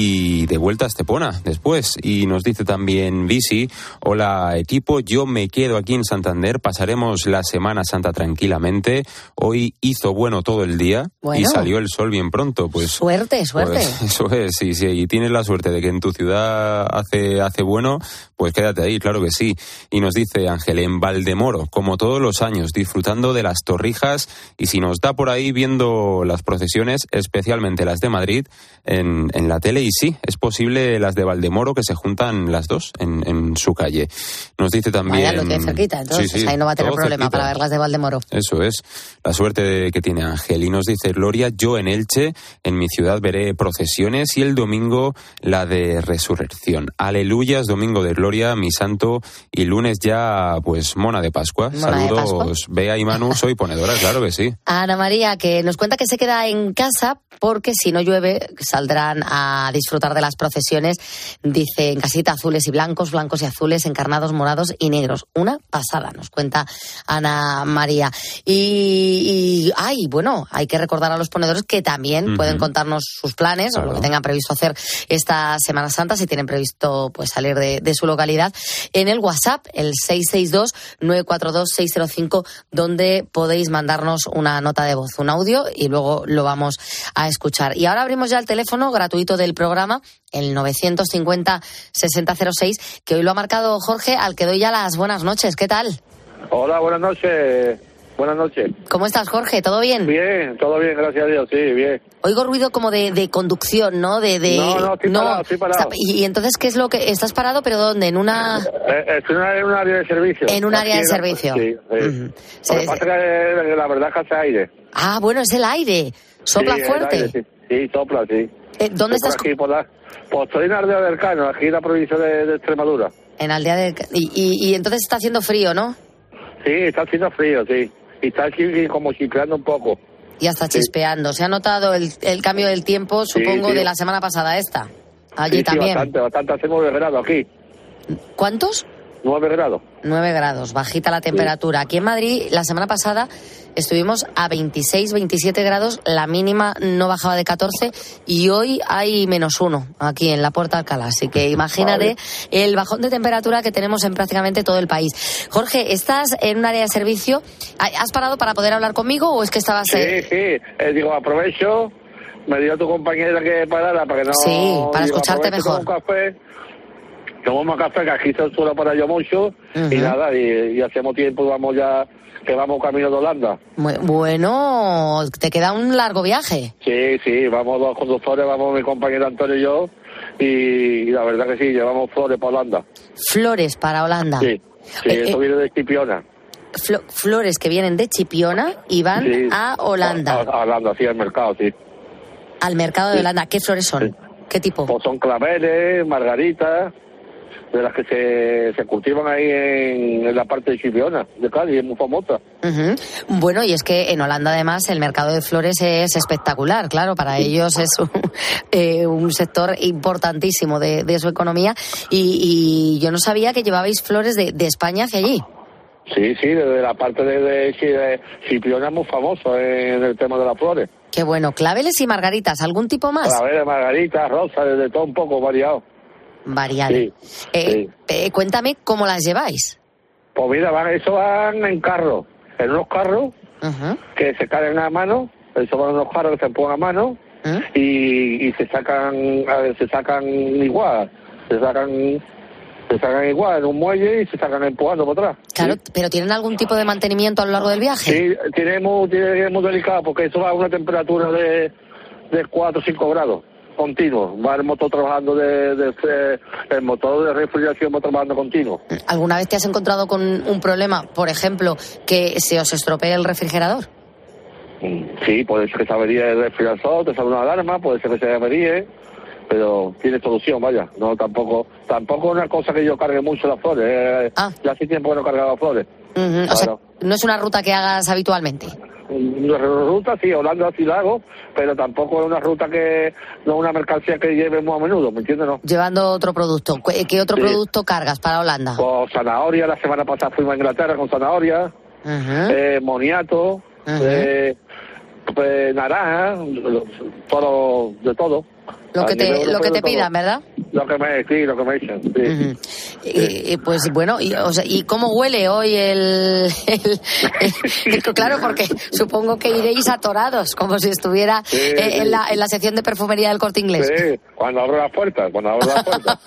y de vuelta a Estepona después. Y nos dice también Visi, hola equipo, yo me quedo aquí en Santander, pasaremos la Semana Santa tranquilamente. Hoy hizo bueno todo el día bueno. y salió el sol bien pronto. Pues suerte, suerte. Pues, eso es, sí, sí, y tienes la suerte de que en tu ciudad hace, hace bueno, pues quédate ahí, claro que sí. Y nos dice Ángel, en Valdemoro, como todos los años, disfrutando de las torrijas, y si nos da por ahí viendo las procesiones, especialmente las de Madrid, en, en la tele, y sí, es posible las de Valdemoro, que se juntan las dos en, en su calle. Nos dice también... Vaya, lo tiene cerquita, entonces sí, sí, ahí no va a tener problema cerquita. Para ver las de Valdemoro. Eso es, la suerte de, que tiene Ángel. Y nos dice Gloria, yo en Elche, en mi ciudad, veré procesiones, y el domingo la de Resurrección. Aleluyas, domingo de Gloria, mi santo, y lunes ya, pues, Mona de Pascua. Mona Saludos, de Pascua. Bea y Manu, soy ponedora, claro que sí. Ana María, que nos cuenta que se queda en casa porque si no llueve saldrán a disfrutar de las procesiones. Dice, en casita, azules y blancos, blancos y azules, encarnados, morados y negros. Una pasada, nos cuenta Ana María. Y, y ay, bueno, hay que recordar a los ponedores que también uh-huh. pueden contarnos sus planes, claro, o lo que tengan previsto hacer esta Semana Santa, si tienen previsto pues salir de, de su localidad, en el WhatsApp, el seis seis dos, nueve cuatro dos, seis cero cinco, donde podéis mandarnos una nota de voz, un audio, y luego lo vamos a escuchar. Y ahora abrimos ya el teléfono gratuito del programa, el novecientos cincuenta, sesenta cero seis, que hoy lo ha marcado Jorge, al que doy ya las buenas noches. ¿Qué tal? Hola, buenas noches. Buenas noches. ¿Cómo estás, Jorge? ¿Todo bien? Bien, todo bien, gracias a Dios, sí, bien. Oigo ruido como de, de conducción, ¿no? De, de... No, no, estoy parado, estoy parado. Está... ¿Y, y entonces qué es lo que... ¿Estás parado, pero dónde? ¿En una...? Eh, estoy en un área de servicio. En un área Aquí de servicio. Sí, sí. Uh-huh. Lo que pasa es que la verdad es que hace aire. Ah, bueno, es el aire. ¿Sopla sí, fuerte? Aire, sí. sí, sopla, sí. Eh, ¿Dónde estoy estás? Por aquí, por la... Pues estoy en Aldea del Cano, aquí en la provincia de, de Extremadura. En Aldea del Cano. Y, y, y entonces está haciendo frío, ¿no? Sí, está haciendo frío, sí. Y está aquí como chispeando un poco. Ya está chispeando. ¿Se ha notado el, el cambio del tiempo, supongo, sí, sí. de la semana pasada esta? Allí sí, también. Sí, bastante, bastante. Hace nueve grados aquí. ¿Cuántos? Nueve grados. Nueve grados, bajita la temperatura. Sí. Aquí en Madrid, la semana pasada, estuvimos a veintiséis, veintisiete grados, la mínima no bajaba de catorce y hoy hay menos uno aquí en la Puerta de Alcalá. Así que imagínate vale. el bajón de temperatura que tenemos en prácticamente todo el país. Jorge, ¿estás en un área de servicio? ¿Has parado para poder hablar conmigo o es que estabas...? Sí, eh... sí, eh, digo, aprovecho, me dio tu compañera que parara para que no... Sí, para digo, escucharte mejor. Un café. Tomamos café, que aquí se suele para yo mucho, uh-huh. y nada, y, y hacemos tiempo, vamos ya, que vamos camino de Holanda. Bueno, ¿te queda un largo viaje? Sí, sí, vamos dos conductores, vamos mi compañero Antonio y yo, y, y la verdad que sí, llevamos flores para Holanda. ¿Flores para Holanda? Sí, sí, eh, eso eh, viene de Chipiona. Fl- flores que vienen de Chipiona y van sí, a Holanda. A, a Holanda, sí, al mercado, sí. Al mercado de sí. Holanda, ¿qué flores son? Sí. ¿Qué tipo? Pues son claveles, margaritas, de las que se, se cultivan ahí en, en la parte de Chipiona, de Cádiz, es muy famosa. Uh-huh. Bueno, y es que en Holanda además el mercado de flores es espectacular, claro, para sí. ellos es un, eh, un sector importantísimo de, de su economía y, y yo no sabía que llevabais flores de, de España hacia allí. Sí, sí, desde la parte de, de, de Chipiona es muy famoso en el tema de las flores. Qué bueno, claveles y margaritas, ¿algún tipo más? Claveles, margaritas, rosas, de todo un poco variado. Variado. Sí, eh, sí. Eh, cuéntame cómo las lleváis. Pues mira, van, eso van en carros, en unos carros uh-huh. que se cargan a mano, eso van en unos carros que se ponen a mano uh-huh. y, y se sacan, se sacan igual, se sacan, se sacan igual en un muelle y se sacan empujando por atrás. Claro, ¿sí? Pero ¿tienen algún tipo de mantenimiento a lo largo del viaje? Sí, tiene muy, tiene muy delicado porque eso va a una temperatura de, de cuatro o cinco grados. Continuo, va el motor trabajando de, de, de el motor de refrigeración va trabajando continuo. ¿Alguna vez te has encontrado con un problema, por ejemplo, que se os estropee el refrigerador? Sí, puede ser que se averíe el refrigerador, te sale una alarma, puede ser que se averíe, pero tiene solución, vaya. No, tampoco, tampoco es una cosa que yo cargue mucho las flores. Eh, ah. Ya hace tiempo que no cargaba flores. Uh-huh. O sea, no es una ruta que hagas habitualmente. Una ruta, sí, Holanda sí la hago, pero tampoco es una ruta que, no es una mercancía que lleve muy a menudo, ¿me entiendes? No? Llevando otro producto. ¿Qué otro sí. producto cargas para Holanda? Pues zanahoria, la semana pasada fuimos a Inglaterra con zanahoria, uh-huh. eh, moniato, uh-huh. eh, pues, naranja, todo, de todo. Lo que te, lo que te pidan, ¿verdad? Lo que me, sí, lo que me dicen, sí. Uh-huh. sí. Eh, pues bueno, y, o sea, ¿y cómo huele hoy el, el, el, el... Claro, porque supongo que iréis atorados, como si estuviera sí, eh, sí. En, la, en la sección de perfumería del Corte Inglés. Sí, cuando abro la puerta, cuando abro la puerta.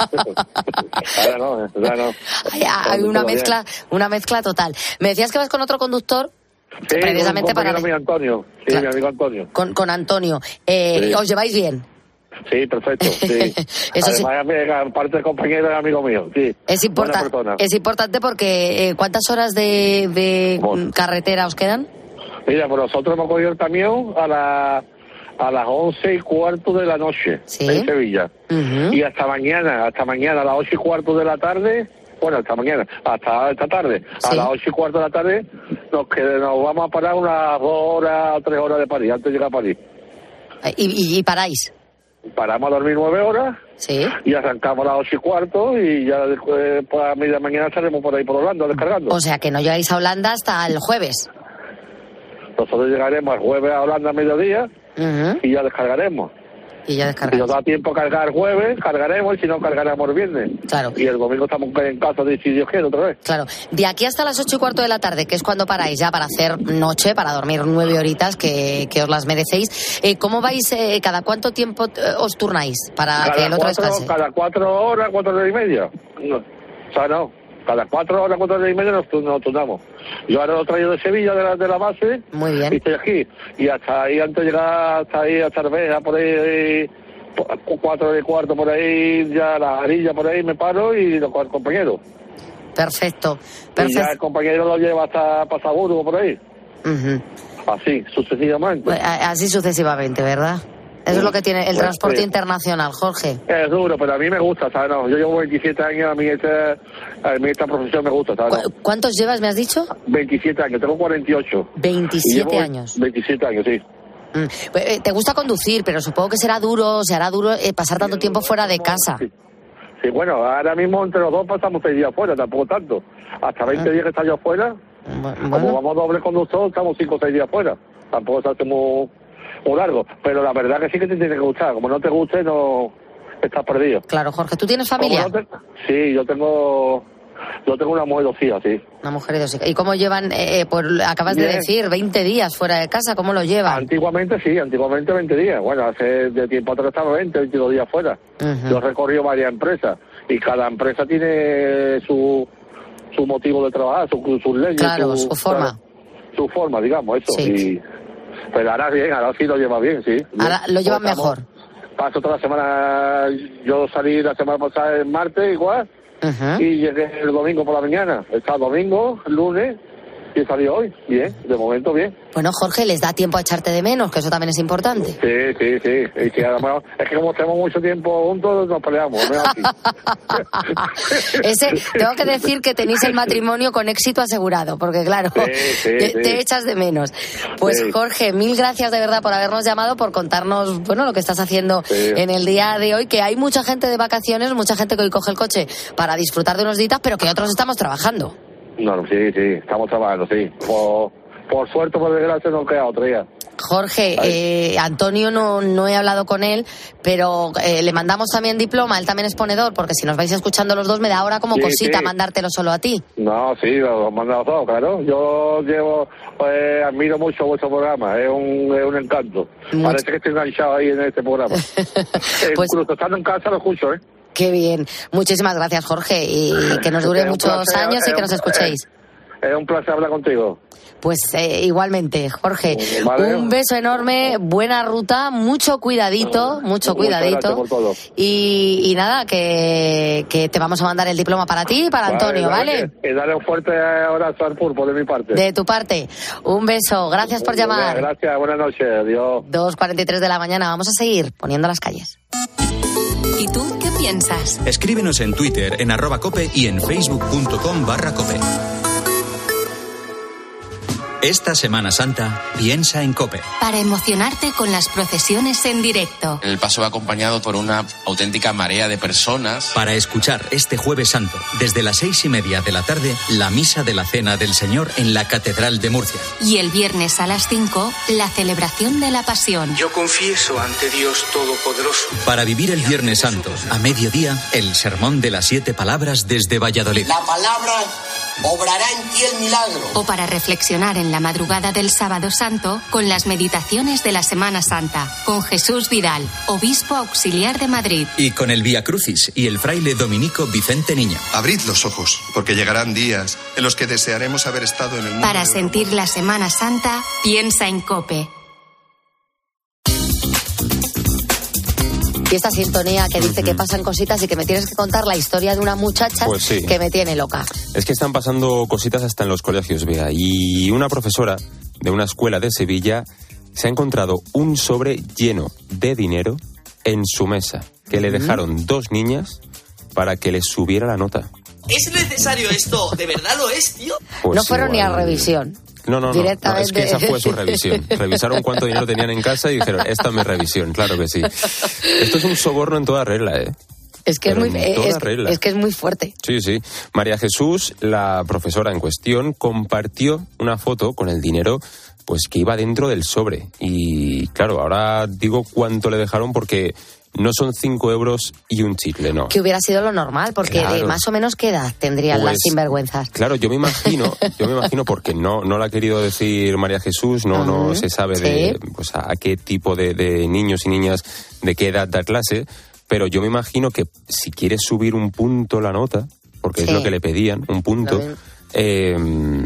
Ahora no, ahora no. Hay, hay una mezcla, bien. una mezcla total. Me decías que vas con otro conductor. Sí, precisamente con para mi Antonio. Sí, claro. mi amigo Antonio. Con, con Antonio. Eh, sí. ¿Os lleváis bien? Sí, perfecto, sí. Eso Además, sí. aparte de compañero es amigo mío, sí. Es, importa- es importante porque eh, ¿cuántas horas de, de bueno. carretera os quedan? Mira, pues nosotros hemos cogido el camión a, la, a las once y cuarto de la noche ¿sí? en Sevilla. Uh-huh. Y hasta mañana, hasta mañana a las ocho y cuarto de la tarde, bueno, hasta mañana, hasta esta tarde, ¿sí? a las ocho y cuarto de la tarde nos, qued- nos vamos a parar unas dos horas o tres horas de París, antes de llegar a París. ¿Y, y, y paráis? Paramos a dormir nueve horas ¿sí? y arrancamos a las ocho y cuarto y ya después pues, a media mañana estaremos por ahí por Holanda descargando. O sea que no llegáis a Holanda hasta el jueves. Nosotros llegaremos el jueves a Holanda a mediodía uh-huh. y ya descargaremos. Y ya descargaremos. Si nos da tiempo a cargar el jueves, cargaremos y si no, cargaremos el viernes. Claro. Y el domingo estamos en casa de si Dios quiere otra vez. Claro. De aquí hasta las ocho y cuarto de la tarde, que es cuando paráis ya para hacer noche, para dormir nueve horitas, que, que os las merecéis. Eh, ¿Cómo vais, eh, cada cuánto tiempo eh, os turnáis para cada que el otro cuatro, descanse? Cada cuatro horas, cuatro horas y media. No, o sea, no. Cada cuatro horas, cuatro horas y media nos, nos turnamos. Yo ahora lo he traído de Sevilla, de la, de la base. Muy bien. Y estoy aquí. Y hasta ahí, antes de llegar hasta ahí, a Cerveza, por ahí, cuatro de cuarto, por ahí, ya la arilla, por ahí, me paro y lo cojo al compañero. Perfecto. Perfecto. Y ya el compañero lo lleva hasta Pasaburgo, por ahí. Uh-huh. Así, sucesivamente. Pues, así sucesivamente, ¿verdad? Eso es lo que tiene el Pues, transporte sí. internacional, Jorge. Es duro, pero a mí me gusta, ¿sabes? No, yo llevo veintisiete años, a mí, esta, a mí esta profesión me gusta, ¿sabes? ¿Cu- ¿Cuántos llevas, me has dicho? veintisiete años, tengo cuarenta y ocho. veintisiete Y llevo años. veintisiete años, sí. Mm. Eh, Te gusta conducir, pero supongo que será duro, será duro eh, pasar tanto tiempo fuera de casa. Sí. Sí, bueno, ahora mismo entre los dos pasamos seis días fuera, tampoco tanto. Hasta veinte Ah. días que está yo afuera, Bueno. como vamos doble conductor, estamos cinco o seis días fuera. Tampoco se hace muy, muy largo. Pero la verdad que sí que te tiene que gustar. Como no te guste, no estás perdido. Claro, Jorge, ¿tú tienes familia? Como no te- Sí, yo tengo yo tengo una mujer dos hijas, sí. Una mujer y dos hijas. ¿Y cómo llevan, eh, por, acabas de Bien. decir, veinte días fuera de casa? ¿Cómo lo llevan? Antiguamente sí, antiguamente veinte días. Bueno, hace de tiempo atrás estaba veinte, veintidós días fuera. Ujú. Yo he recorrido varias empresas y cada empresa tiene su su motivo de trabajar, su, sus leyes. Claro, su forma. Su forma, digamos, eso. Sí. Y, pero ahora bien, ahora sí lo lleva bien, sí. Ahora lo llevan Pues estamos- mejor. Paso toda la semana, yo salí la semana pasada el martes igual Ujú. y llegué el domingo por la mañana. Está domingo, lunes y salí hoy. Bien, de momento bien. Bueno, Jorge, les da tiempo a echarte de menos, que eso también es importante. Sí, sí, sí. Y que además, es que como tenemos mucho tiempo juntos, nos peleamos. ¿no? Así. Ese, tengo que decir que tenéis el matrimonio con éxito asegurado, porque claro, Sí, sí, te, sí. te echas de menos. Pues Sí. Jorge, mil gracias de verdad por habernos llamado, por contarnos, bueno, lo que estás haciendo Sí. en el día de hoy, que hay mucha gente de vacaciones, mucha gente que hoy coge el coche para disfrutar de unos días, pero que otros estamos trabajando. No, no, sí, sí, estamos trabajando, sí. Por, por suerte, por desgracia, no queda otro día. Jorge, eh, Antonio no, no he hablado con él, pero eh, le mandamos también diploma, él también es ponedor, porque si nos vais escuchando los dos me da ahora como Sí, cosita sí. mandártelo solo a ti. No, sí, lo hemos mandado todo, claro. Yo llevo, pues, admiro mucho vuestro programa, es un, es un encanto. Mucho. Parece que estoy enganchado ahí en este programa. Eh, Pues- Incluso estando en casa lo escucho, ¿eh? Qué bien. Muchísimas gracias, Jorge, y que nos dure Es un muchos placer, años y es que un- nos escuchéis. Es un placer hablar contigo. Pues eh, igualmente, Jorge, Vale. un beso enorme, buena ruta, mucho cuidadito, mucho Muchas cuidadito. gracias por todo. Y, y nada, que, que te vamos a mandar el diploma para ti y para Antonio, ¿vale? Y darle un fuerte abrazo al pulpo de mi parte. De tu parte. Un beso, gracias por llamar. Gracias, buenas noches, adiós. dos cuarenta y tres de la mañana, vamos a seguir poniendo las calles. ¿Y tú qué piensas? Escríbenos en Twitter, en arroba cope y en facebook.com barra cope. Esta Semana Santa, piensa en Cope. Para emocionarte con las procesiones en directo. El paso va acompañado por una auténtica marea de personas. Para escuchar este Jueves Santo, desde las seis y media de la tarde, la misa de la Cena del Señor en la Catedral de Murcia. Y el viernes a las cinco, la celebración de la Pasión. Yo confieso ante Dios Todopoderoso. Para vivir el Viernes Santo, a mediodía, el sermón de las siete palabras desde Valladolid. La palabra obrará en ti el milagro. O para reflexionar en la madrugada del Sábado Santo con las meditaciones de la Semana Santa, con Jesús Vidal, obispo auxiliar de Madrid. Y con el Vía Crucis y el fraile dominico Vicente Niño. Abrid los ojos, porque llegarán días en los que desearemos haber estado en el mundo. Para sentir la Semana Santa, piensa en COPE. Y esta sintonía que dice que pasan cositas y que me tienes que contar la historia de una muchacha Pues sí. que me tiene loca. Es que están pasando cositas hasta en los colegios, Bea. Y una profesora de una escuela de Sevilla se ha encontrado un sobre lleno de dinero en su mesa, que le dejaron dos niñas para que les subiera la nota. ¿Es necesario esto? ¿De verdad lo es, tío? Pues no fueron igual. ni a revisión. No, no, no, no, Directamente. es que esa fue su revisión. Revisaron cuánto dinero tenían en casa y dijeron, esta es mi revisión, claro que sí. Esto es un soborno en toda regla, ¿eh? Es que es, Pero muy, en toda es, regla. es que es muy fuerte. Sí, sí. María Jesús, la profesora en cuestión, compartió una foto con el dinero pues que iba dentro del sobre. Y claro, ahora digo cuánto le dejaron porque no son cinco euros y un chicle, no. Que hubiera sido lo normal, porque Claro. de más o menos qué edad tendrían Pues, las sinvergüenzas. Claro, yo me imagino, yo me imagino porque no, no lo ha querido decir María Jesús, no, no Ujú, se sabe de sí. pues, a, a qué tipo de, de niños y niñas, de qué edad da clase, pero yo me imagino que si quieres subir un punto la nota, porque Sí. es lo que le pedían, un punto, También. eh,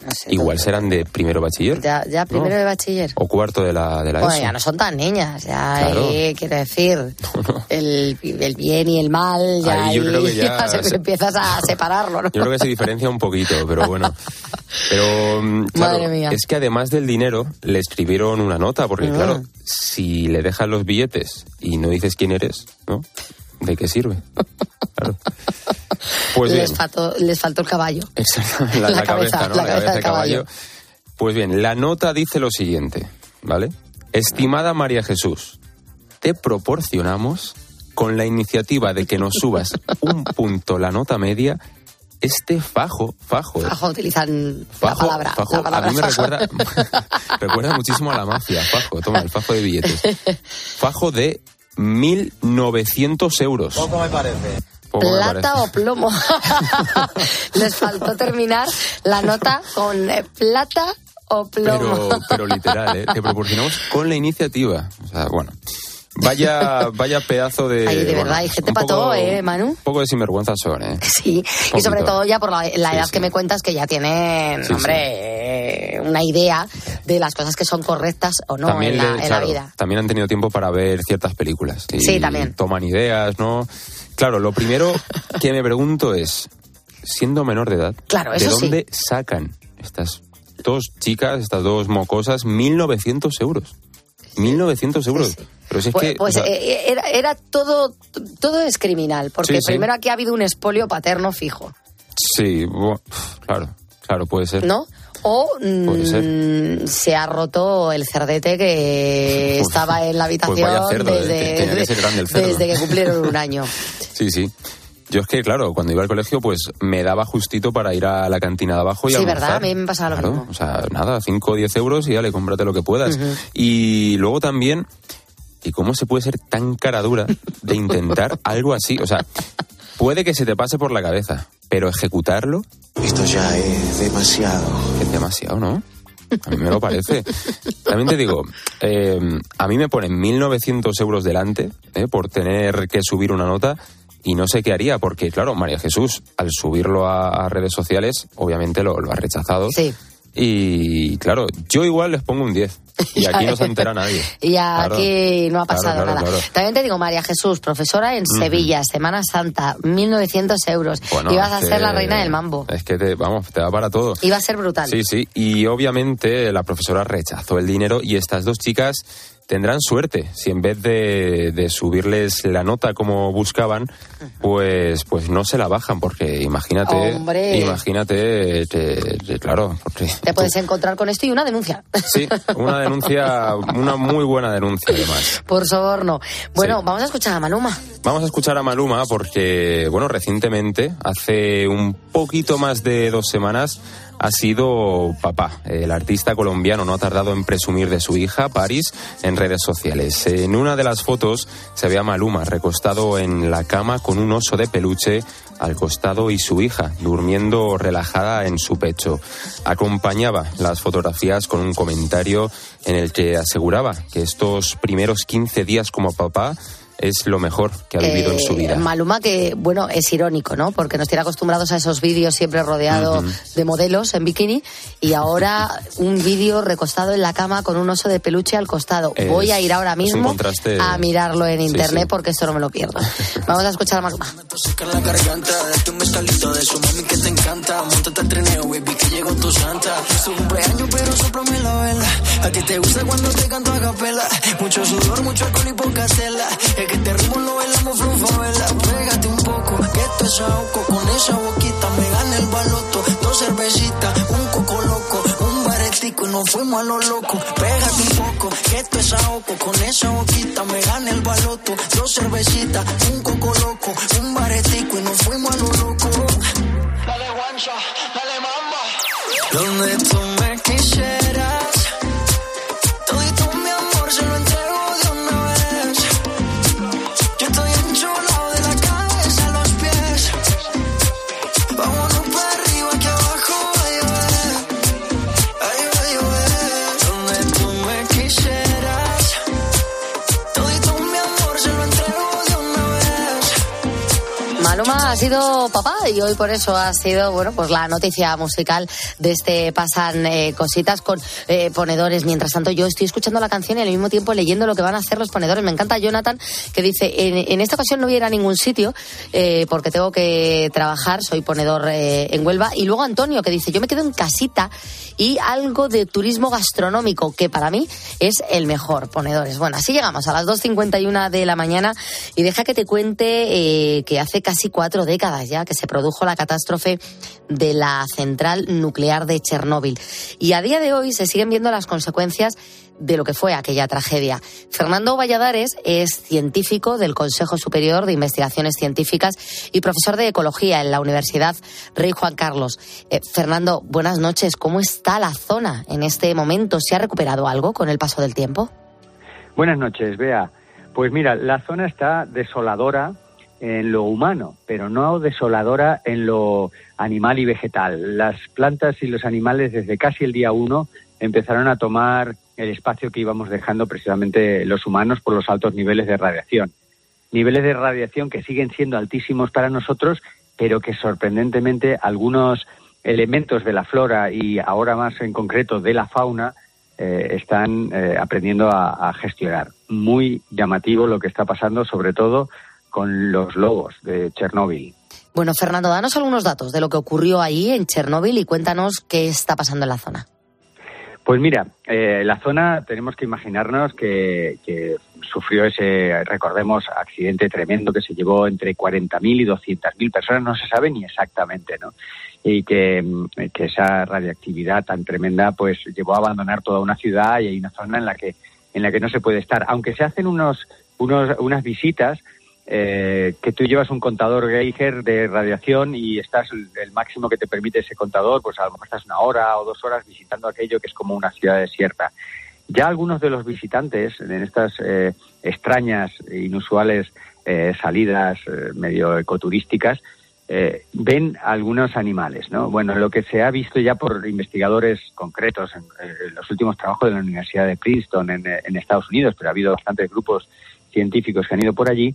No sé, Igual serán de primero bachiller. Ya, ya primero ¿no? de bachiller. O cuarto de la, de la Bueno, ESO. ya no son tan niñas, ya Claro. eh, quiero decir, no, no. El, el bien y el mal, ya, Ahí yo ahí creo que ya se, se... empiezas a separarlo, ¿no? Yo creo que se diferencia un poquito, pero bueno. Pero, claro, Madre mía. es que además del dinero, le escribieron una nota, porque Mm. claro, si le dejas los billetes y no dices quién eres, ¿no? ¿De qué sirve? Claro. Pues les, bien. faltó, les faltó el caballo. Exacto, la, La la cabeza, cabeza, ¿no? la La cabeza cabeza del de caballo. caballo. Pues bien, la nota dice lo siguiente, ¿vale? Estimada María Jesús, te proporcionamos, con la iniciativa de que nos subas un punto la nota media, este fajo, fajo, ¿eh? Fajo, utilizan Fajo, la palabra. fajo, la palabra a mí me fajo. recuerda, recuerda muchísimo a la mafia, fajo, toma, el fajo de billetes. Fajo de mil novecientos euros. Poco me parece. Poco me Plata parece. o plomo. Les faltó terminar la nota con eh, plata o plomo. Pero, pero literal, ¿eh? Te proporcionamos con la iniciativa. O sea, bueno. Vaya, vaya pedazo de... Ay, de bueno, verdad, hay gente un para poco- todo, ¿eh, Manu? Un poco de sinvergüenza son, ¿eh? Sí, y Poquito. sobre todo ya por la, la Sí, edad sí. que me cuentas, que ya tienen, Sí, hombre, eh, una idea de las cosas que son correctas o no en, la, le- en la claro, vida. también han tenido tiempo para ver ciertas películas. Y Sí, también. toman ideas, ¿no? Claro, lo primero que me pregunto es, siendo menor de edad, Claro, ¿de eso sí. dónde sacan estas dos chicas, estas dos mocosas, mil novecientos euros? mil novecientos euros. Pero si es Pues, que... pues o sea, eh, era, era todo, todo es criminal, porque Sí, sí. primero aquí ha habido un expolio paterno fijo, sí, bu- claro, claro, puede ser. ¿no? O Puede ser. mm, se ha roto el cerdete que Pues- estaba en la habitación pues vaya cerdo, ¿eh? desde, Tenía que ser grande el cerdo. desde que cumplieron un año. Sí, sí. Yo es que, claro, cuando iba al colegio, pues me daba justito para ir a la cantina de abajo y Sí, almorzar. ¿verdad? A mí me pasaba lo Claro, mismo. o sea, nada, cinco o diez euros y dale, cómprate lo que puedas. Ujú. Y luego también, ¿y cómo se puede ser tan cara dura de intentar algo así? O sea, puede que se te pase por la cabeza, pero ejecutarlo... Esto ya es demasiado. Es demasiado, ¿no? A mí me lo parece. También te digo, eh, a mí me ponen mil novecientos euros delante eh, por tener que subir una nota y no sé qué haría, porque claro, María Jesús, al subirlo a, a redes sociales, obviamente lo, lo ha rechazado. Sí. Y claro, yo igual les pongo un diez. Y aquí no se entera nadie. Y Claro. aquí no ha pasado Claro, claro, nada. claro. También te digo, María Jesús, profesora en Ujú. Sevilla, Semana Santa, mil novecientos euros. Bueno, Ibas a es ser la que- reina del mambo. Es que, te, vamos, te va para todo. Iba a ser brutal. Sí, sí, y obviamente la profesora rechazó el dinero y estas dos chicas tendrán suerte si en vez de, de subirles la nota como buscaban, pues pues no se la bajan, porque imagínate, Hombre. imagínate, te- te- claro, porque Te puedes encontrar con esto y una denuncia. sí, una denuncia, una muy buena denuncia además. Por soborno. Bueno, Sí. vamos a escuchar a Maluma. Vamos a escuchar a Maluma porque, bueno, recientemente, hace un poquito más de dos semanas, ha sido papá. El artista colombiano no ha tardado en presumir de su hija, Paris, en redes sociales. En una de las fotos se ve a Maluma recostado en la cama con un oso de peluche al costado y su hija durmiendo relajada en su pecho. Acompañaba las fotografías con un comentario en el que aseguraba que estos primeros quince días como papá es lo mejor que ha vivido en su vida. Eh, Maluma, que bueno, es irónico, ¿no? Porque nos tiene acostumbrados a esos vídeos siempre rodeado Ujú. de modelos en bikini y ahora un vídeo recostado en la cama con un oso de peluche al costado. Es- Voy a ir ahora es un mismo contraste- a mirarlo en Sí, internet sí. porque esto no me lo pierdo. Vamos a escuchar a Maluma. Seca la garganta, date un mezcalito de su mami que te encanta. Móntate al trineo, baby, que llegó tu santa. Es tu cumpleaños, pero sóplame la vela. A ti te gusta cuando te canto a capela. Mucho sudor, mucho alcohol y poca cela. Es que te ritmo lo bailamos flufa, pégate un poco, que esto es ahogo. Con esa boquita me gana el baloto. Dos cervecitas, un coco loco, un baretico y nos fuimos a lo loco. Pégate un poco, que esto es ahogo. Con esa boquita me gana el baloto. Dos cervecitas, un coco loco, un baretico y nos fuimos a lo loco. Dale guancha, dale mamba. Donde tú me quisieras, todito mi amor se lo entrego de una vez. Yo estoy enchulado de la cabeza a los pies. Vámonos para arriba, aquí abajo va a llover. Ay, va a llover. Donde tú me quisieras, todito mi amor se lo entrego de una vez. Maluma Chema ha sido papá y hoy por eso ha sido, bueno, pues la noticia musical de este Pasan eh, Cositas con eh, ponedores. Mientras tanto, yo estoy escuchando la canción y al mismo tiempo leyendo lo que van a hacer los ponedores. Me encanta Jonathan, que dice, en, en esta ocasión no voy a ir a ningún sitio eh, porque tengo que trabajar, soy ponedor eh, en Huelva. Y luego Antonio, que dice, yo me quedo en casita y algo de turismo gastronómico, que para mí es el mejor, ponedores. Bueno, así llegamos a las dos cincuenta y una de la mañana y deja que te cuente eh, que hace casi cuatro décadas ya que se produjo la catástrofe de la central nuclear de Chernóbil. Y a día de hoy se siguen viendo las consecuencias de lo que fue aquella tragedia. Fernando Valladares es científico del Consejo Superior de Investigaciones Científicas y profesor de Ecología en la Universidad Rey Juan Carlos. Eh, Fernando, buenas noches. ¿Cómo está la zona en este momento? ¿Se ha recuperado algo con el paso del tiempo? Buenas noches, Bea. Pues mira, la zona está desoladora en lo humano, pero no desoladora en lo animal y vegetal. Las plantas y los animales desde casi el día uno empezaron a tomar el espacio que íbamos dejando precisamente los humanos por los altos niveles de radiación. Niveles de radiación que siguen siendo altísimos para nosotros, pero que sorprendentemente algunos elementos de la flora y ahora más en concreto de la fauna eh, están eh, aprendiendo a, a gestionar. Muy llamativo lo que está pasando, sobre todo con los lobos de Chernóbil. Bueno, Fernando, danos algunos datos de lo que ocurrió ahí en Chernóbil y cuéntanos qué está pasando en la zona. Pues mira, eh, la zona tenemos que imaginarnos que, que sufrió ese, recordemos, accidente tremendo que se llevó entre cuarenta mil y doscientas mil personas, no se sabe ni exactamente, ¿no? Y que, que esa radiactividad tan tremenda pues llevó a abandonar toda una ciudad y hay una zona en la que en la que no se puede estar. Aunque se hacen unos, unos unas visitas eh, que tú llevas un contador Geiger de radiación y estás el, el máximo que te permite ese contador, pues a lo mejor estás una hora o dos horas visitando aquello que es como una ciudad desierta. Ya algunos de los visitantes en estas eh, extrañas e inusuales eh, salidas eh, medio ecoturísticas eh, ven algunos animales, ¿no? Bueno, lo que se ha visto ya por investigadores concretos en, en los últimos trabajos de la Universidad de Princeton en, en Estados Unidos, pero ha habido bastantes grupos científicos que han ido por allí,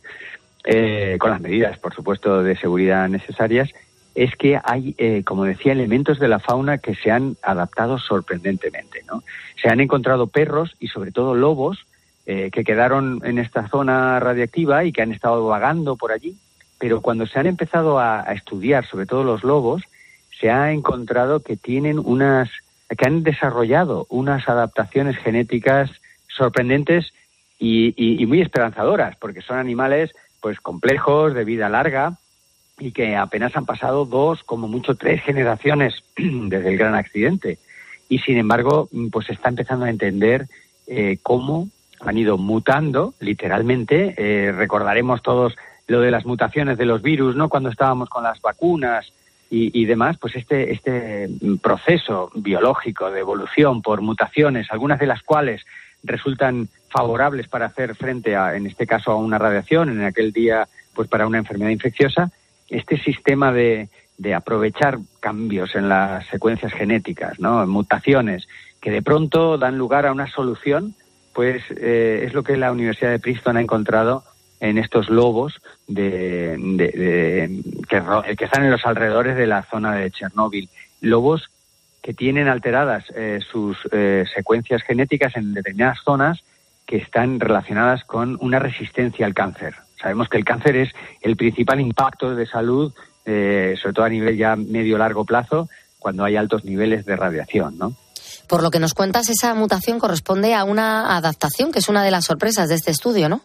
eh, con las medidas, por supuesto, de seguridad necesarias, es que hay, eh, como decía, elementos de la fauna que se han adaptado sorprendentemente, ¿no? Se han encontrado perros y sobre todo lobos eh, que quedaron en esta zona radiactiva y que han estado vagando por allí, pero cuando se han empezado a, a estudiar, sobre todo los lobos, se ha encontrado que tienen unas, que han desarrollado unas adaptaciones genéticas sorprendentes y, y, y muy esperanzadoras, porque son animales pues complejos, de vida larga, y que apenas han pasado dos, como mucho tres generaciones desde el gran accidente. Y sin embargo, pues se está empezando a entender eh, cómo han ido mutando, literalmente. Eh, recordaremos todos lo de las mutaciones de los virus, ¿no? Cuando estábamos con las vacunas y, y demás, pues este, este proceso biológico de evolución por mutaciones, algunas de las cuales resultan favorables para hacer frente a, en este caso, a una radiación, en aquel día, pues para una enfermedad infecciosa. Este sistema de, de aprovechar cambios en las secuencias genéticas, ¿no? Mutaciones que de pronto dan lugar a una solución, pues eh, es lo que la Universidad de Princeton ha encontrado en estos lobos de, de, de, que, que están en los alrededores de la zona de Chernóbil. Lobos que tienen alteradas eh, sus eh, secuencias genéticas en determinadas zonas que están relacionadas con una resistencia al cáncer. Sabemos que el cáncer es el principal impacto de salud, eh, sobre todo a nivel ya medio-largo plazo, cuando hay altos niveles de radiación, ¿no? Por lo que nos cuentas, esa mutación corresponde a una adaptación, que es una de las sorpresas de este estudio, ¿no?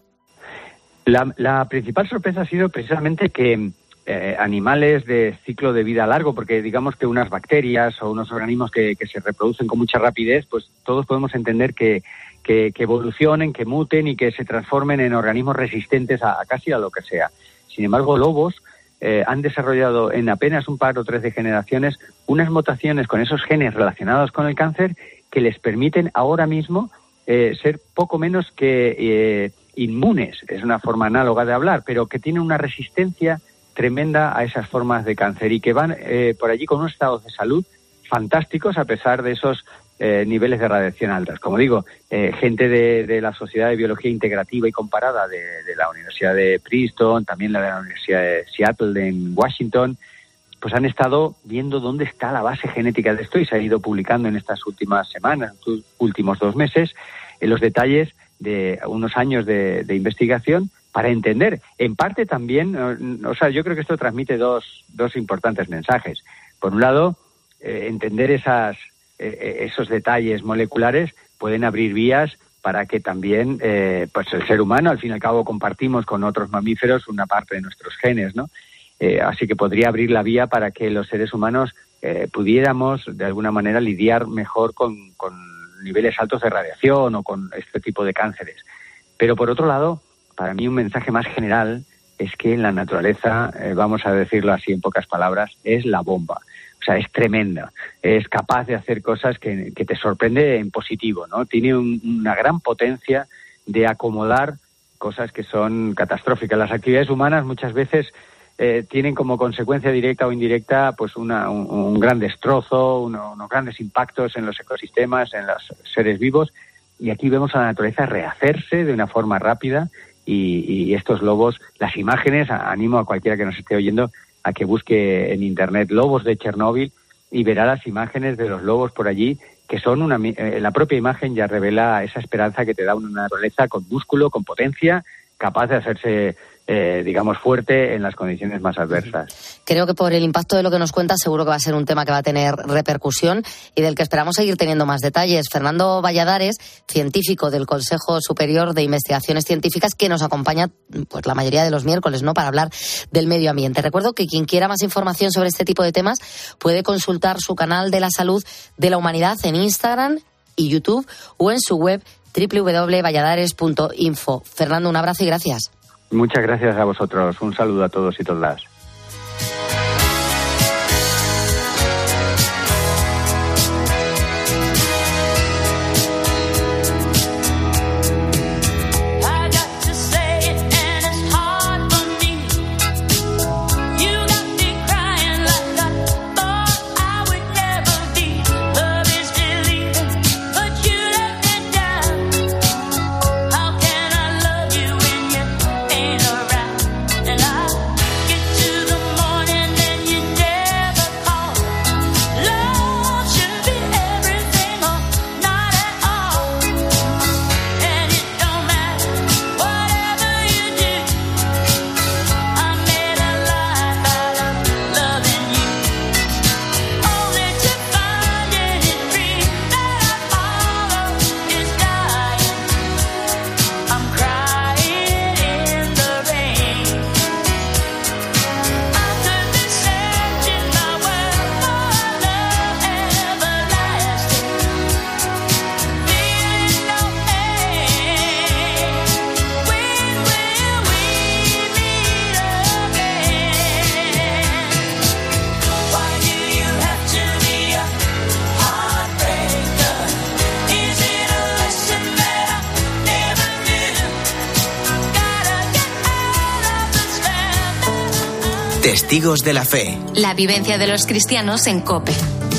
La, la principal sorpresa ha sido precisamente que eh, animales de ciclo de vida largo, porque digamos que unas bacterias o unos organismos que, que se reproducen con mucha rapidez, pues todos podemos entender que Que, que evolucionen, que muten y que se transformen en organismos resistentes a, a casi a lo que sea. Sin embargo, lobos eh, han desarrollado en apenas un par o tres de generaciones unas mutaciones con esos genes relacionados con el cáncer que les permiten ahora mismo eh, ser poco menos que eh, inmunes. Es una forma análoga de hablar, pero que tienen una resistencia tremenda a esas formas de cáncer y que van eh, por allí con unos estados de salud fantásticos a pesar de esos eh, niveles de radiación altos. Como digo, eh, gente de, de la Sociedad de Biología Integrativa y Comparada de, de la Universidad de Princeton, también la de la Universidad de Seattle en Washington, pues han estado viendo dónde está la base genética de esto y se ha ido publicando en estas últimas semanas, últimos dos meses, en los detalles de unos años de, de investigación para entender, en parte también, o sea, yo creo que esto transmite dos, dos importantes mensajes. Por un lado, eh, entender esas, eh, esos detalles moleculares pueden abrir vías para que también, eh, pues el ser humano, al fin y al cabo, compartimos con otros mamíferos una parte de nuestros genes, ¿no? Eh, así que podría abrir la vía para que los seres humanos eh, pudiéramos, de alguna manera, lidiar mejor con, con niveles altos de radiación o con este tipo de cánceres. Pero, por otro lado, para mí un mensaje más general es que en la naturaleza, eh, vamos a decirlo así en pocas palabras, es la bomba. O sea, es tremenda. Es capaz de hacer cosas que, que te sorprende en positivo, ¿no? Tiene un, una gran potencia de acomodar cosas que son catastróficas. Las actividades humanas muchas veces eh, tienen como consecuencia directa o indirecta pues una, un, un gran destrozo, uno, unos grandes impactos en los ecosistemas, en los seres vivos. Y aquí vemos a la naturaleza rehacerse de una forma rápida. Y, y estos lobos, las imágenes, animo a cualquiera que nos esté oyendo a que busque en internet lobos de Chernóbil y verá las imágenes de los lobos por allí, que son una, eh, la propia imagen ya revela esa esperanza que te da una naturaleza con músculo, con potencia, capaz de hacerse, eh, digamos, fuerte en las condiciones más adversas. Creo que por el impacto de lo que nos cuentas, seguro que va a ser un tema que va a tener repercusión y del que esperamos seguir teniendo más detalles. Fernando Valladares, científico del Consejo Superior de Investigaciones Científicas, que nos acompaña pues la mayoría de los miércoles, ¿no?, para hablar del medio ambiente. Recuerdo que quien quiera más información sobre este tipo de temas puede consultar su canal de la salud de la humanidad en Instagram y YouTube o en su web doble u doble u doble u punto valladares punto info. Fernando, un abrazo y gracias. Muchas gracias a vosotros. Un saludo a todos y todas. Testigos de la fe. La vivencia de los cristianos en COPE.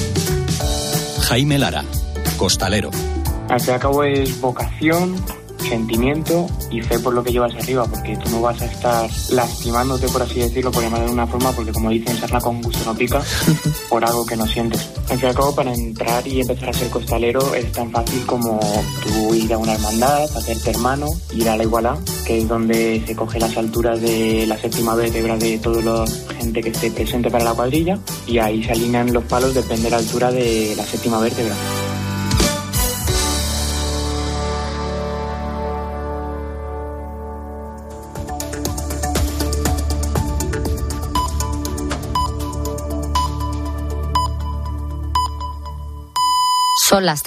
Jaime Lara, costalero. Al fin y al cabo es vocación, sentimiento y fe por lo que llevas arriba, porque tú no vas a estar lastimándote, por así decirlo, por llamarlo de una forma, porque como dicen, sarna con gusto no pica, por algo que no sientes. Al fin y al cabo, para entrar y empezar a ser costalero es tan fácil como tú ir a una hermandad, hacerte hermano, ir a la Igualá, que es donde se coge las alturas de la séptima vértebra de toda la gente que esté presente para la cuadrilla, y ahí se alinean los palos, depende de la altura de la séptima vértebra. Son las